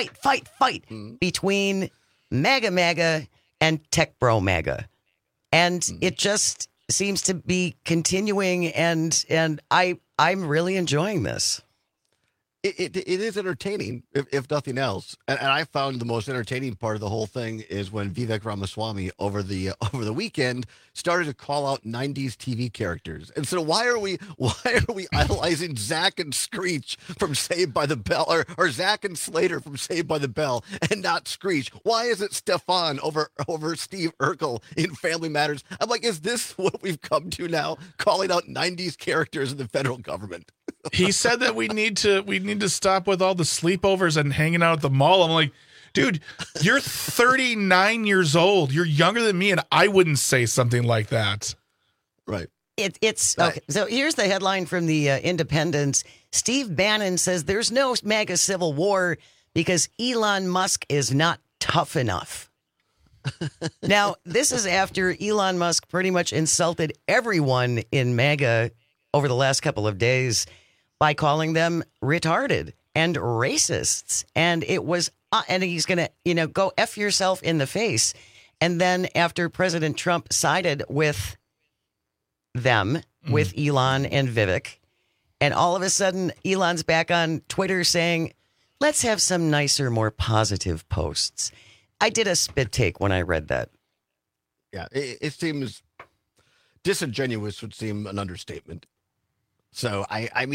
between MAGA and Tech Bro MAGA. And it just seems to be continuing, and I'm really enjoying this. It is entertaining, if nothing else. And I found the most entertaining part of the whole thing is when Vivek Ramaswamy over the weekend started to call out 90s TV characters. And so why are we idolizing Zach and Screech from Saved by the Bell, or Zach and Slater from Saved by the Bell, and not Screech? Why is it Stefan over Steve Urkel in Family Matters? I'm like, is this what we've come to now? Calling out 90s characters in the federal government? He said that we need to stop with all the sleepovers and hanging out at the mall. I'm like, dude, you're 39 years old. You're younger than me, and I wouldn't say something like that. Right. It's okay. So here's the headline from the Independent. Steve Bannon says there's no MAGA civil war because Elon Musk is not tough enough. Now, this is after Elon Musk pretty much insulted everyone in MAGA over the last couple of days by calling them retarded and racists. And it was, and he's going to, go F yourself in the face. And then after President Trump sided with them, with Elon and Vivek, and all of a sudden Elon's back on Twitter saying, let's have some nicer, more positive posts. I did a spit take when I read that. Yeah, it seems disingenuous would seem an understatement. So, I mean,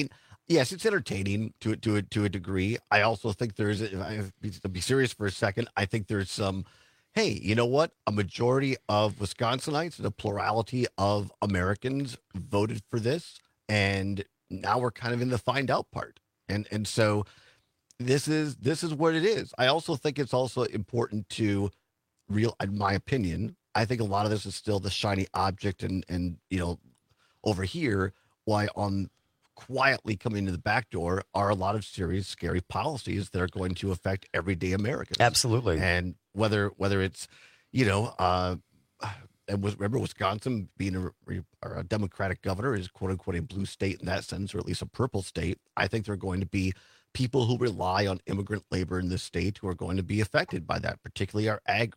Yes, it's entertaining to a degree. I also think there's, if I have to be serious for a second, I think there's some, hey, you know what? A majority of Wisconsinites and a plurality of Americans voted for this, and now we're kind of in the find out part. And so this is what it is. I also think it's also important to in my opinion, I think a lot of this is still the shiny object and over here, why on quietly coming into the back door are a lot of serious, scary policies that are going to affect everyday Americans. Absolutely. And whether it's, and remember Wisconsin being a Democratic governor is quote unquote a blue state in that sense, or at least a purple state. I think there are going to be people who rely on immigrant labor in this state who are going to be affected by that, particularly our ag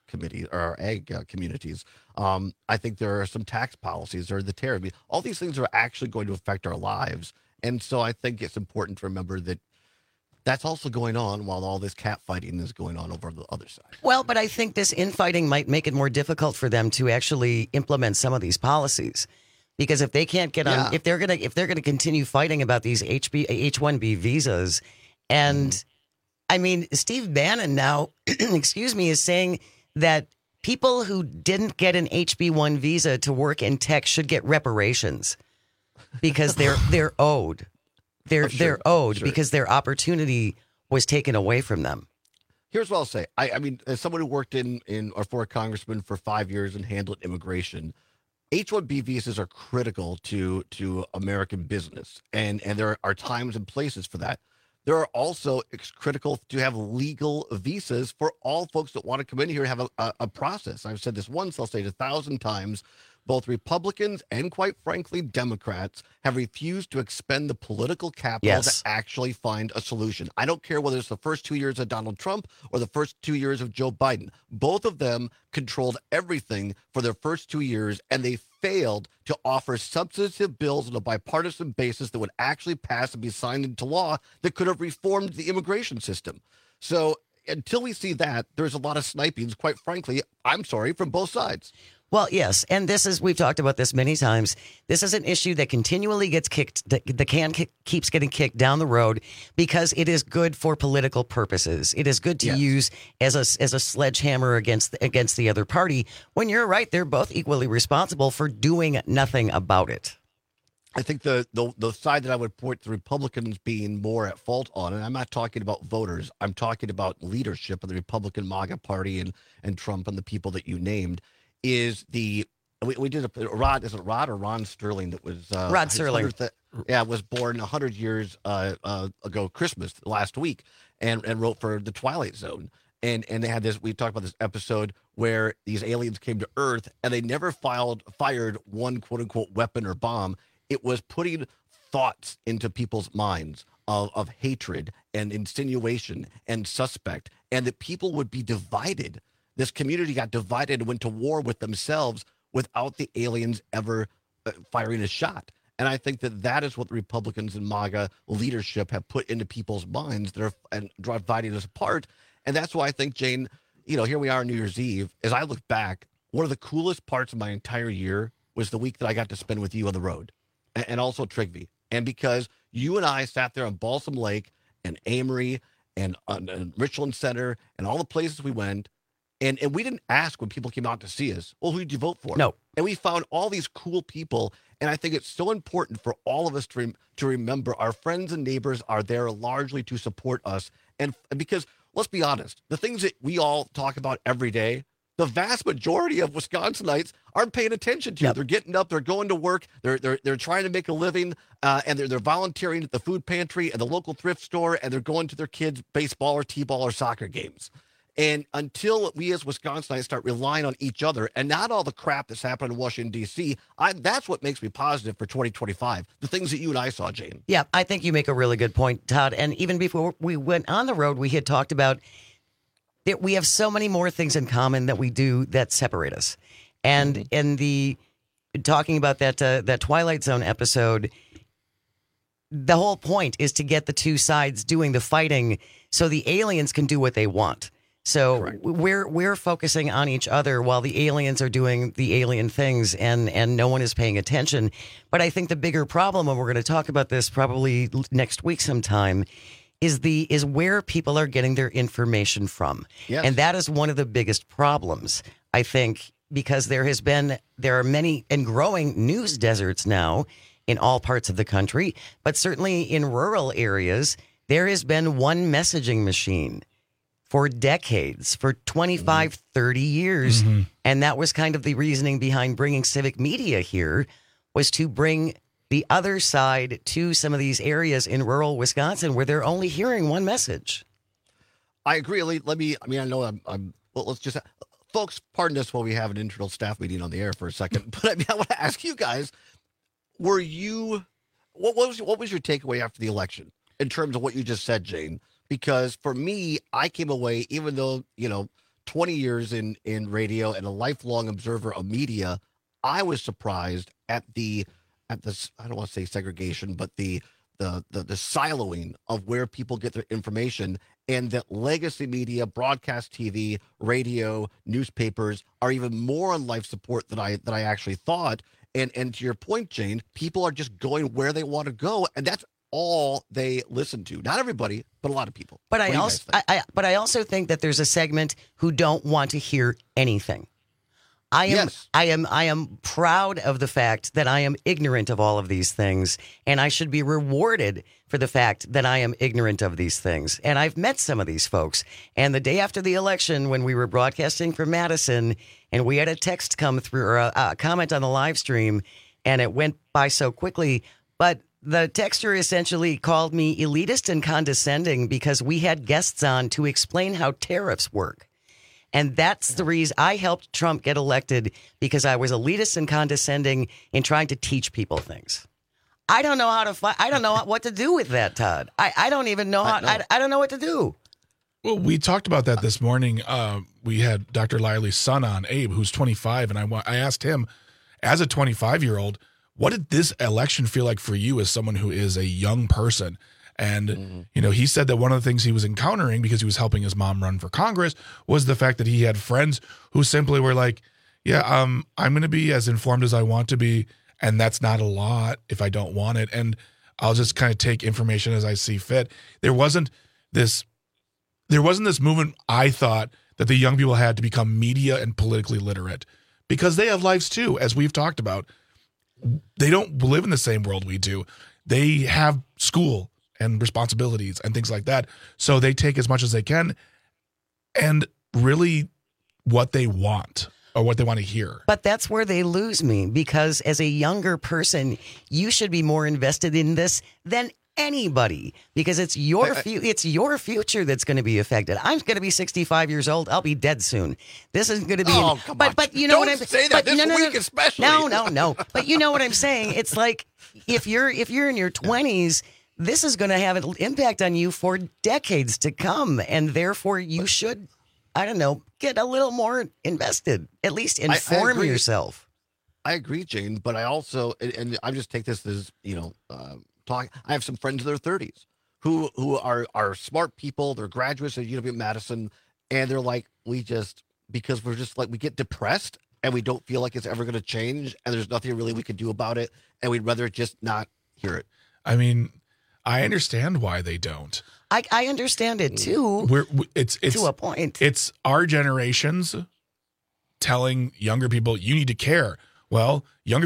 communities. I think there are some tax policies or the tariff. I mean, all these things are actually going to affect our lives. And so I think it's important to remember that that's also going on while all this cat fighting is going on over the other side. Well, but I think this infighting might make it more difficult for them to actually implement some of these policies. Because if they can't get on, if they're gonna continue fighting about these H-1B visas, and I mean, Steve Bannon now, is saying that people who didn't get an HB1 visa to work in tech should get reparations because they're owed. They're owed because their opportunity was taken away from them. Here's what I'll say. I mean, as someone who worked in or for a congressman for 5 years and handled immigration, H-1B visas are critical to American business, and there are times and places for that. There are also, it's critical to have legal visas for all folks that want to come in here and have a process. I've said this once, I'll say it 1,000 times. Both Republicans and, quite frankly, Democrats have refused to expend the political capital to actually find a solution. I don't care whether it's the first 2 years of Donald Trump or the first 2 years of Joe Biden. Both of them controlled everything for their first 2 years, and they failed to offer substantive bills on a bipartisan basis that would actually pass and be signed into law that could have reformed the immigration system. So until we see that, there's a lot of snipings, quite frankly, I'm sorry, from both sides. Well, yes, and we've talked about this many times. This is an issue that continually gets kicked, the can keeps getting kicked down the road because it is good for political purposes. It is good to use as a sledgehammer against the other party, when you're right, they're both equally responsible for doing nothing about it. I think the side that I would point the Republicans being more at fault on, and I'm not talking about voters, I'm talking about leadership of the Republican MAGA party and Trump and the people that you named, is we did Rod or Ron Sterling that was Rod Sterling. Was born 100 years ago Christmas last week and wrote for The Twilight Zone. And they had this, we talked about this episode where these aliens came to Earth and they never fired one quote unquote weapon or bomb. It was putting thoughts into people's minds of hatred and insinuation and suspect, and that people would be divided. This community got divided and went to war with themselves without the aliens ever firing a shot. And I think that is what the Republicans and MAGA leadership have put into people's minds that are dividing us apart. And that's why I think, Jane, here we are on New Year's Eve. As I look back, one of the coolest parts of my entire year was the week that I got to spend with you on the road, and also Trigby. And because you and I sat there on Balsam Lake and Amory and Richland Center and all the places we went, and we didn't ask when people came out to see us, well, who did you vote for? No. And we found all these cool people. And I think it's so important for all of us to remember our friends and neighbors are there largely to support us. And because, let's be honest, the things that we all talk about every day, the vast majority of Wisconsinites aren't paying attention to. They're getting up, they're going to work, they're trying to make a living, and they're volunteering at the food pantry and the local thrift store, and they're going to their kids' baseball or t-ball or soccer games. And until we as Wisconsinites start relying on each other and not all the crap that's happening in Washington, D.C., that's what makes me positive for 2025, the things that you and I saw, Jane. Yeah, I think you make a really good point, Todd. And even before we went on the road, we had talked about that we have so many more things in common that we do that separate us. And in the talking about that Twilight Zone episode, the whole point is to get the two sides doing the fighting so the aliens can do what they want. So we're focusing on each other while the aliens are doing the alien things, and no one is paying attention. But I think the bigger problem, and we're going to talk about this probably next week sometime, is where people are getting their information from. Yes. And that is one of the biggest problems, I think, because there are many and growing news deserts now in all parts of the country, but certainly in rural areas, there has been one messaging machine for decades, for 25, 30 years. Mm-hmm. And that was kind of the reasoning behind bringing Civic Media here, was to bring the other side to some of these areas in rural Wisconsin where they're only hearing one message. I agree. I know I'm well, let's just, folks, pardon us while we have an internal staff meeting on the air for a second. But I want to ask you guys, what was your takeaway after the election in terms of what you just said, Jane? Because for me, I came away, even though, 20 years in radio and a lifelong observer of media, I was surprised at the I don't want to say segregation, but the siloing of where people get their information, and that legacy media, broadcast TV, radio, newspapers are even more on life support than I actually thought. And to your point, Jane, people are just going where they want to go, and that's all they listen to. Not everybody, but a lot of people. But I also think that there's a segment who don't want to hear anything. I am proud of the fact that I am ignorant of all of these things, and I should be rewarded for the fact that I am ignorant of these things. And I've met some of these folks. And the day after the election, when we were broadcasting from Madison, and we had a text come through, or a comment on the live stream, and it went by so quickly, but the texter essentially called me elitist and condescending because we had guests on to explain how tariffs work. And that's the reason I helped Trump get elected, because I was elitist and condescending in trying to teach people things. I don't know I don't know what to do with that, Todd. I don't even know I don't know what to do. Well, we talked about that this morning. We had Dr. Lively's son on, Abe, who's 25, and I asked him, as a 25-year-old, what did this election feel like for you as someone who is a young person? And, he said that one of the things he was encountering, because he was helping his mom run for Congress, was the fact that he had friends who simply were like, I'm going to be as informed as I want to be, and that's not a lot if I don't want it. And I'll just kind of take information as I see fit. There wasn't this movement, I thought, that the young people had to become media and politically literate, because they have lives too, as we've talked about. They don't live in the same world we do. They have school and responsibilities and things like that. So they take as much as they can, and really what they want or what they want to hear. But that's where they lose me, because as a younger person, you should be more invested in this than anybody, because it's your future that's going to be affected. I'm going to be 65 years old. I'll be dead soon. This isn't going to be. But you know Don't what I'm say that this week especially. No. But you know what I'm saying? It's like if you're in your 20s, this is going to have an impact on you for decades to come, and therefore you should, I don't know, get a little more invested. At least inform yourself. I agree, Jane, but I also, and I just take this as talk. I have some friends in their 30s who are smart people. They're graduates at UW-Madison, and they're like, because we're just like, we get depressed and we don't feel like it's ever going to change, and there's nothing really we can do about it, and we'd rather just not hear it. I mean, I understand why they don't. I understand it too. It's to a point. It's our generations telling younger people, you need to care. Well, younger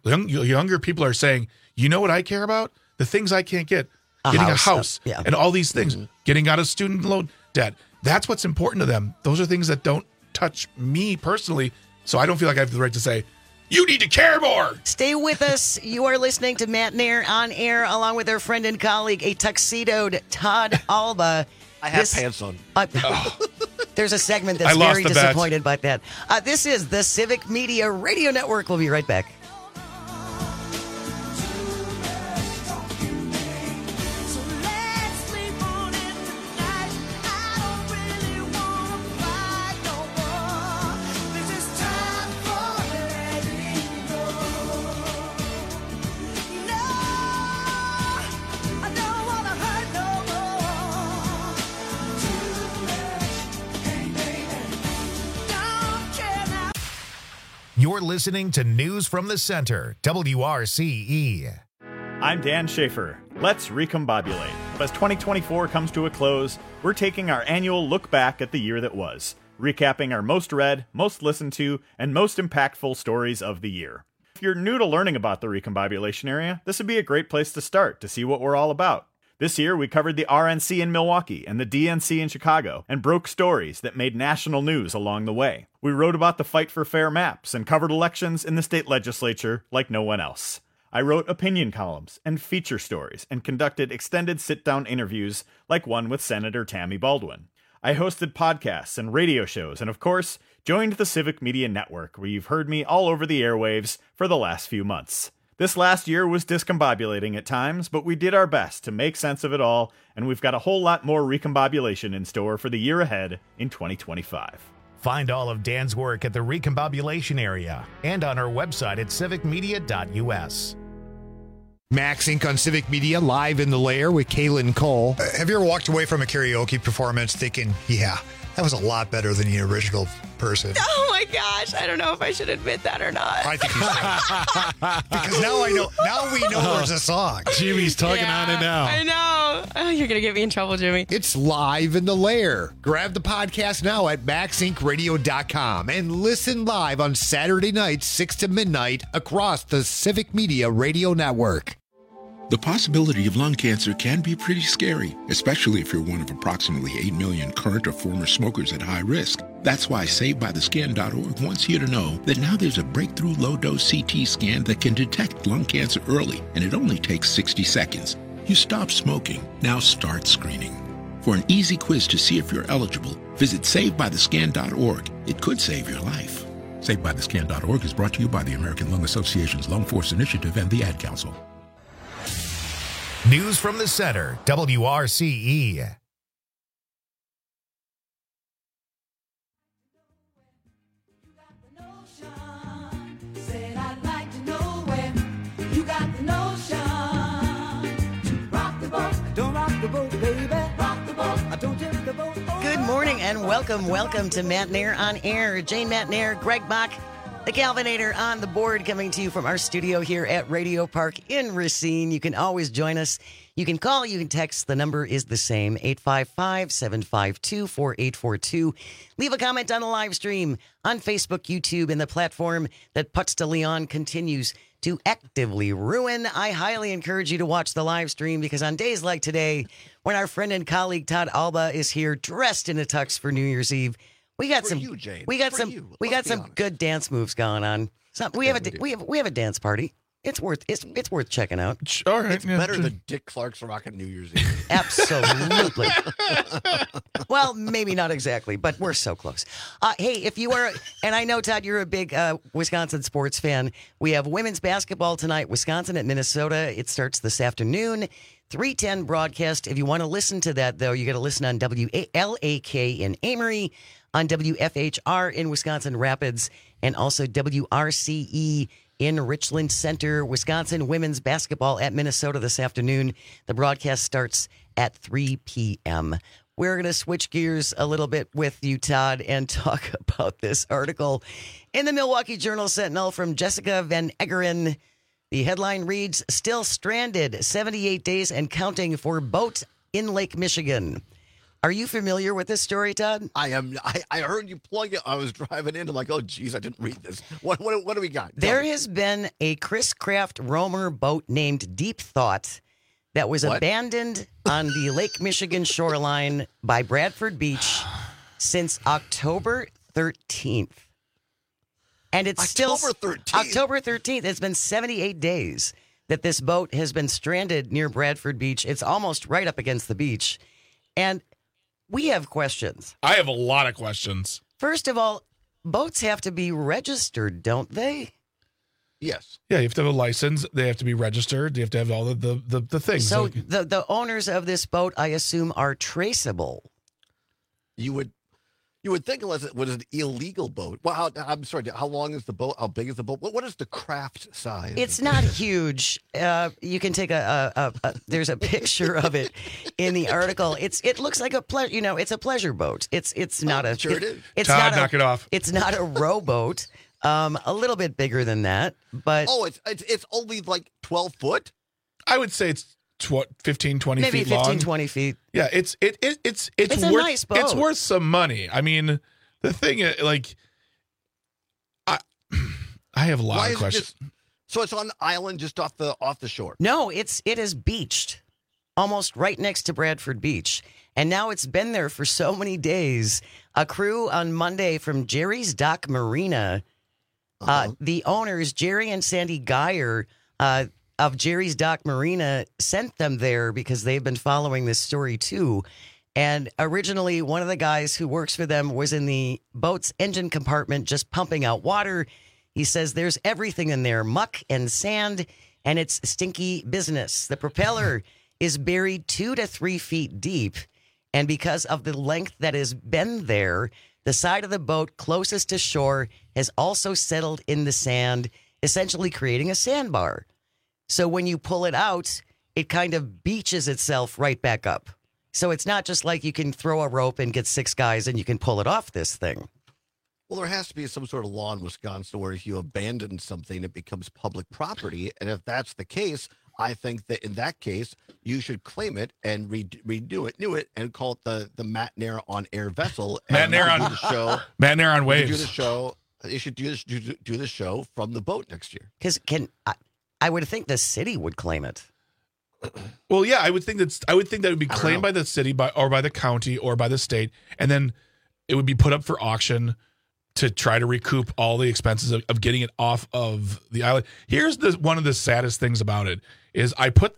people are saying, you know what I care about? The things I can't get. Getting a house and all these things. Getting out of student loan debt. That's what's important to them. Those are things that don't touch me personally. So I don't feel like I have the right to say, you need to care more. Stay with us. You are listening to Matt Nair on air, along with our friend and colleague, a tuxedoed Todd Alba. I have pants on. There's a segment that's very disappointed by that. This is the Civic Media Radio Network. We'll be right back. You're listening to News from the Center, WRCE. I'm Dan Schaefer. Let's recombobulate. As 2024 comes to a close, we're taking our annual look back at the year that was, recapping our most read, most listened to, and most impactful stories of the year. If you're new to learning about the recombobulation area, this would be a great place to start to see what we're all about. This year, we covered the RNC in Milwaukee and the DNC in Chicago and broke stories that made national news along the way. We wrote about the fight for fair maps and covered elections in the state legislature like no one else. I wrote opinion columns and feature stories and conducted extended sit-down interviews like one with Senator Tammy Baldwin. I hosted podcasts and radio shows and, of course, joined the Civic Media Network, where you've heard me all over the airwaves for the last few months. This last year was discombobulating at times, but we did our best to make sense of it all, and we've got a whole lot more recombobulation in store for the year ahead in 2025. Find all of Dan's work at the recombobulation area and on our website at civicmedia.us. Max Inc. on Civic Media, live in the lair with Kaylin Cole. Have you ever walked away from a karaoke performance thinking, yeah, that was a lot better than the original person? Oh my gosh, I don't know if I should admit that or not. I think you should. Because now we know there's a song. Jimmy's tugging on it now. I know. Oh, you're going to get me in trouble, Jimmy. It's live in the lair. Grab the podcast now at maxincradio.com and listen live on Saturday nights, 6 to midnight, across the Civic Media Radio Network. The possibility of lung cancer can be pretty scary, especially if you're one of approximately 8 million current or former smokers at high risk. That's why SaveByTheScan.org wants you to know that now there's a breakthrough low-dose CT scan that can detect lung cancer early, and it only takes 60 seconds. You stop smoking, now start screening. For an easy quiz to see if you're eligible, visit SaveByTheScan.org. It could save your life. SaveByTheScan.org is brought to you by the American Lung Association's Lung Force Initiative and the Ad Council. News from the Center, WRCE. Good morning and welcome to Matt Nair on Air. Jane Matt Nair, Greg Bach, the Galvinator on the board, coming to you from our studio here at Radio Park in Racine. You can always join us. You can call, you can text. The number is the same, 855-752-4842. Leave a comment on the live stream on Facebook, YouTube, and the platform that Putz de Leon continues to actively ruin. I highly encourage you to watch the live stream, because on days like today, when our friend and colleague Todd Alba is here dressed in a tux for New Year's Eve, we got some good dance moves going on. We have a dance party. It's worth checking out. All right, It's better than Dick Clark's rocking New Year's Eve. Absolutely. Well, maybe not exactly, but we're so close. Hey, if you are, and I know, Todd, you're a big Wisconsin sports fan. We have women's basketball tonight, Wisconsin at Minnesota. It starts this afternoon. 3:10 broadcast. If you want to listen to that, though, you got to listen on WLAK in Amory, on WFHR in Wisconsin Rapids, and also WRCE in Richland Center. Wisconsin women's basketball at Minnesota this afternoon. The broadcast starts at 3 p.m. We're going to switch gears a little bit with you, Todd, and talk about this article in the Milwaukee Journal-Sentinel from Jessica Van Eggeren. The headline reads, "Still stranded, 78 days and counting for boat in Lake Michigan." Are you familiar with this story, Todd? I am. I heard you plug it. I was driving in. I'm like, oh, geez, I didn't read this. What do we got? There has been a Chris Craft Romer boat named Deep Thought that was abandoned on the Lake Michigan shoreline by Bradford Beach since October 13th. And it's October 13th. October 13th. It's been 78 days that this boat has been stranded near Bradford Beach. It's almost right up against the beach. And we have questions. I have a lot of questions. First of all, boats have to be registered, don't they? Yes. Yeah, you have to have a license. They have to be registered. You have to have all the things. So the owners of this boat, I assume, are traceable. You would think, unless it was an illegal boat. Well, I'm sorry. How long is the boat? How big is the boat? What is the craft size? It's not huge. You can take there's a picture of it in the article. It looks like a pleasure. It's a pleasure boat. It's not a. Sure it is. It's Todd, not knock it off. It's not a rowboat. A little bit bigger than that, but it's only like 12 foot. I would say it's 15, 20 maybe feet 15, long. 20 feet. Yeah, it's a worth, nice boat. It's worth some money. I mean, the thing is, like, I have a lot of questions. So it's on an island just off the shore. No, it is beached, almost right next to Bradford Beach. And now it's been there for so many days. A crew on Monday from Jerry's Dock Marina, the owners, Jerry and Sandy Geyer of Jerry's Dock Marina, sent them there because they've been following this story too. And originally, one of the guys who works for them was in the boat's engine compartment just pumping out water. He says there's everything in there, muck and sand, and it's stinky business. The propeller is buried 2 to 3 feet deep. And because of the length that has been there, the side of the boat closest to shore has also settled in the sand, essentially creating a sandbar. So when you pull it out, it kind of beaches itself right back up. So it's not just like you can throw a rope and get 6 guys and you can pull it off this thing. Well, there has to be some sort of law in Wisconsin where if you abandon something, it becomes public property. And if that's the case, I think that in that case, you should claim it and redo it, and call it the Matt Nair on Air vessel. Matt Nair on the show. Matt Nair on waves. Do the show. You should do the show from the boat next year. Because I would think the city would claim it. Well, yeah, I would think that would be claimed by the city, or by the county, or by the state, and then it would be put up for auction to try to recoup all the expenses of getting it off of the island. Here's one of the saddest things about it is I'll put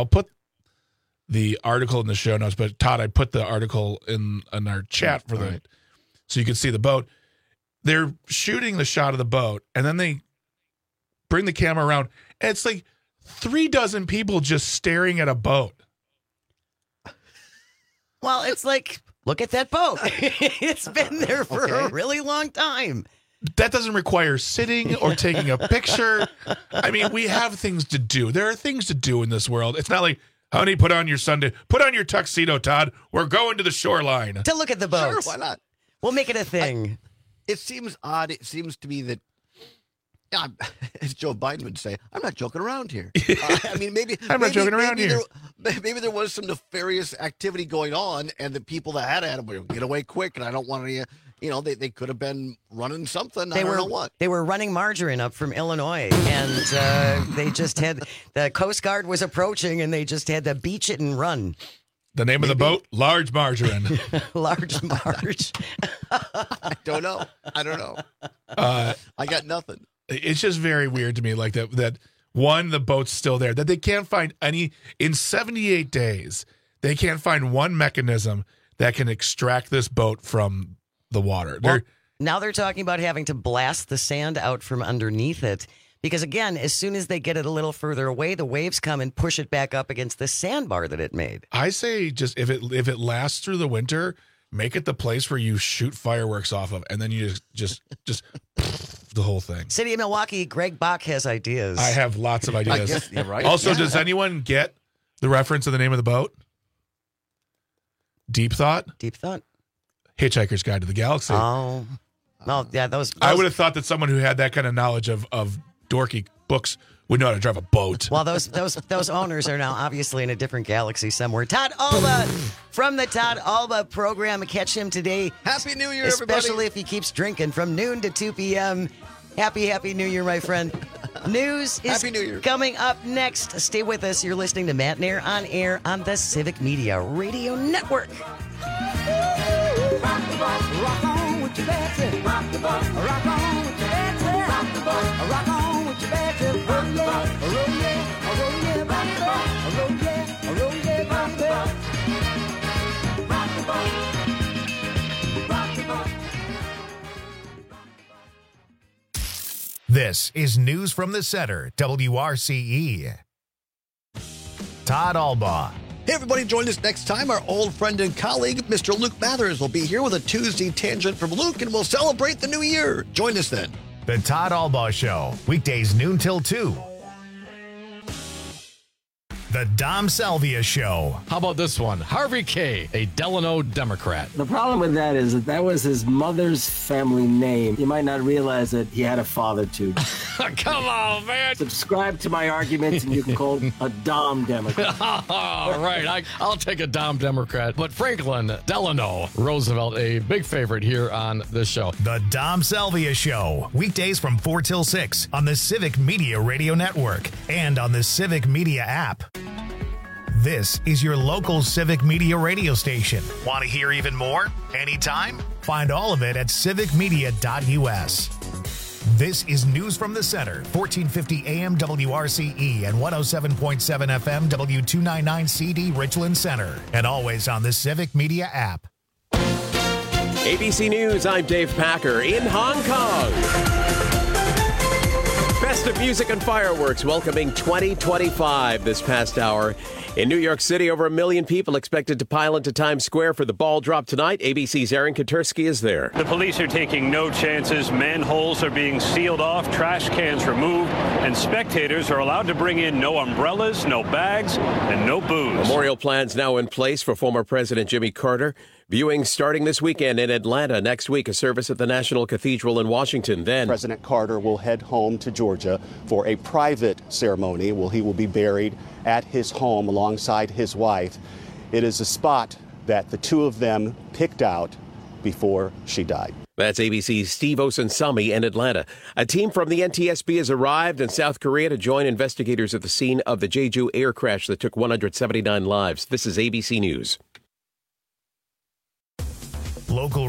the article in the show notes, but Todd, I put the article in our chat so you can see the boat. They're shooting the shot of the boat, and then they bring the camera around, and it's like 36 people just staring at a boat. Well, it's like, look at that boat. It's been there for a really long time. That doesn't require sitting or taking a picture. I mean, we have things to do. There are things to do in this world. It's not like, honey, put on your tuxedo, Todd. We're going to the shoreline. To look at the boat. Sure, why not? We'll make it a thing. It seems odd. It seems to me that, as Joe Biden would say, I'm not joking around here. I mean, maybe I'm not joking around here. Maybe there was some nefarious activity going on, and the people that had it will get away quick. And I don't want any. They could have been running something. I don't know what. They were running margarine up from Illinois, and they just had the Coast Guard was approaching, and they just had to beach it and run. The name of the boat, Large Margarine. Large Marge. I don't know. I got nothing. It's just very weird to me, like that one, the boat's still there, that they can't find in 78 days, they can't find one mechanism that can extract this boat from the water. Well, now they're talking about having to blast the sand out from underneath it. Because again, as soon as they get it a little further away, the waves come and push it back up against the sandbar that it made. I say just if it lasts through the winter, make it the place where you shoot fireworks off of, and then you just the whole thing. City of Milwaukee, Greg Bach has ideas. I have lots of ideas. I guess you're right. Also, does anyone get the reference of the name of the boat? Deep Thought? Deep Thought. Hitchhiker's Guide to the Galaxy. Oh. Well, yeah, those I would have thought that someone who had that kind of knowledge of dorky books would know how to drive a boat. Well, those owners are now obviously in a different galaxy somewhere. Todd Alba from the Todd Alba program. Catch him today. Happy New Year, everybody. Especially if he keeps drinking from noon to 2 p.m. Happy New Year, my friend. News is Happy New Year. Coming up next. Stay with us. You're listening to Matt Nair on air on the Civic Media Radio Network. Rock the boat, rock on with your Betsy. Rock the boat, rock on with your Betsy. Rock the boat, rock on with your Betsy. Roll yeah, roll yeah, roll yeah, rock the boat. Roll yeah, roll yeah, rock the boat. Rock the boat, rock the boat. This is News from the Center, WRCE. Todd Alba. Hey, everybody, join us next time. Our old friend and colleague, Mr. Luke Mathers, will be here with a Tuesday Tangent from Luke, and we'll celebrate the new year. Join us then. The Todd Alba Show, weekdays noon till 2. The Dom Salvia Show. How about this one? Harvey K., a Delano Democrat. The problem with that is that was his mother's family name. You might not realize that he had a father, too. Come on, man. Subscribe to my arguments, and you can call a Dom Democrat. All right, I'll take a Dom Democrat. But Franklin Delano Roosevelt, a big favorite here on this show. The Dom Salvia Show. Weekdays from 4 till 6 on the Civic Media Radio Network and on the Civic Media app. This is your local Civic Media radio station. Want to hear even more? Anytime? Find all of it at civicmedia.us. This is News from the Center, 1450 AM WRCE and 107.7 FM W299CD Richland Center, and always on the Civic Media app. ABC News, I'm Dave Packer in Hong Kong. Festive music and fireworks welcoming 2025 this past hour. In New York City, over 1 million people expected to pile into Times Square for the ball drop tonight. ABC's Aaron Katursky is there. The police are taking no chances. Manholes are being sealed off, trash cans removed, and spectators are allowed to bring in no umbrellas, no bags, and no booze. Memorial plans now in place for former President Jimmy Carter. Viewing starting this weekend in Atlanta. Next week, a service at the National Cathedral in Washington. Then President Carter will head home to Georgia for a private ceremony. He will be buried at his home alongside his wife. It is a spot that the two of them picked out before she died. That's ABC's Steve Osunsami in Atlanta. A team from the NTSB has arrived in South Korea to join investigators at the scene of the Jeju air crash that took 179 lives. This is ABC News. Local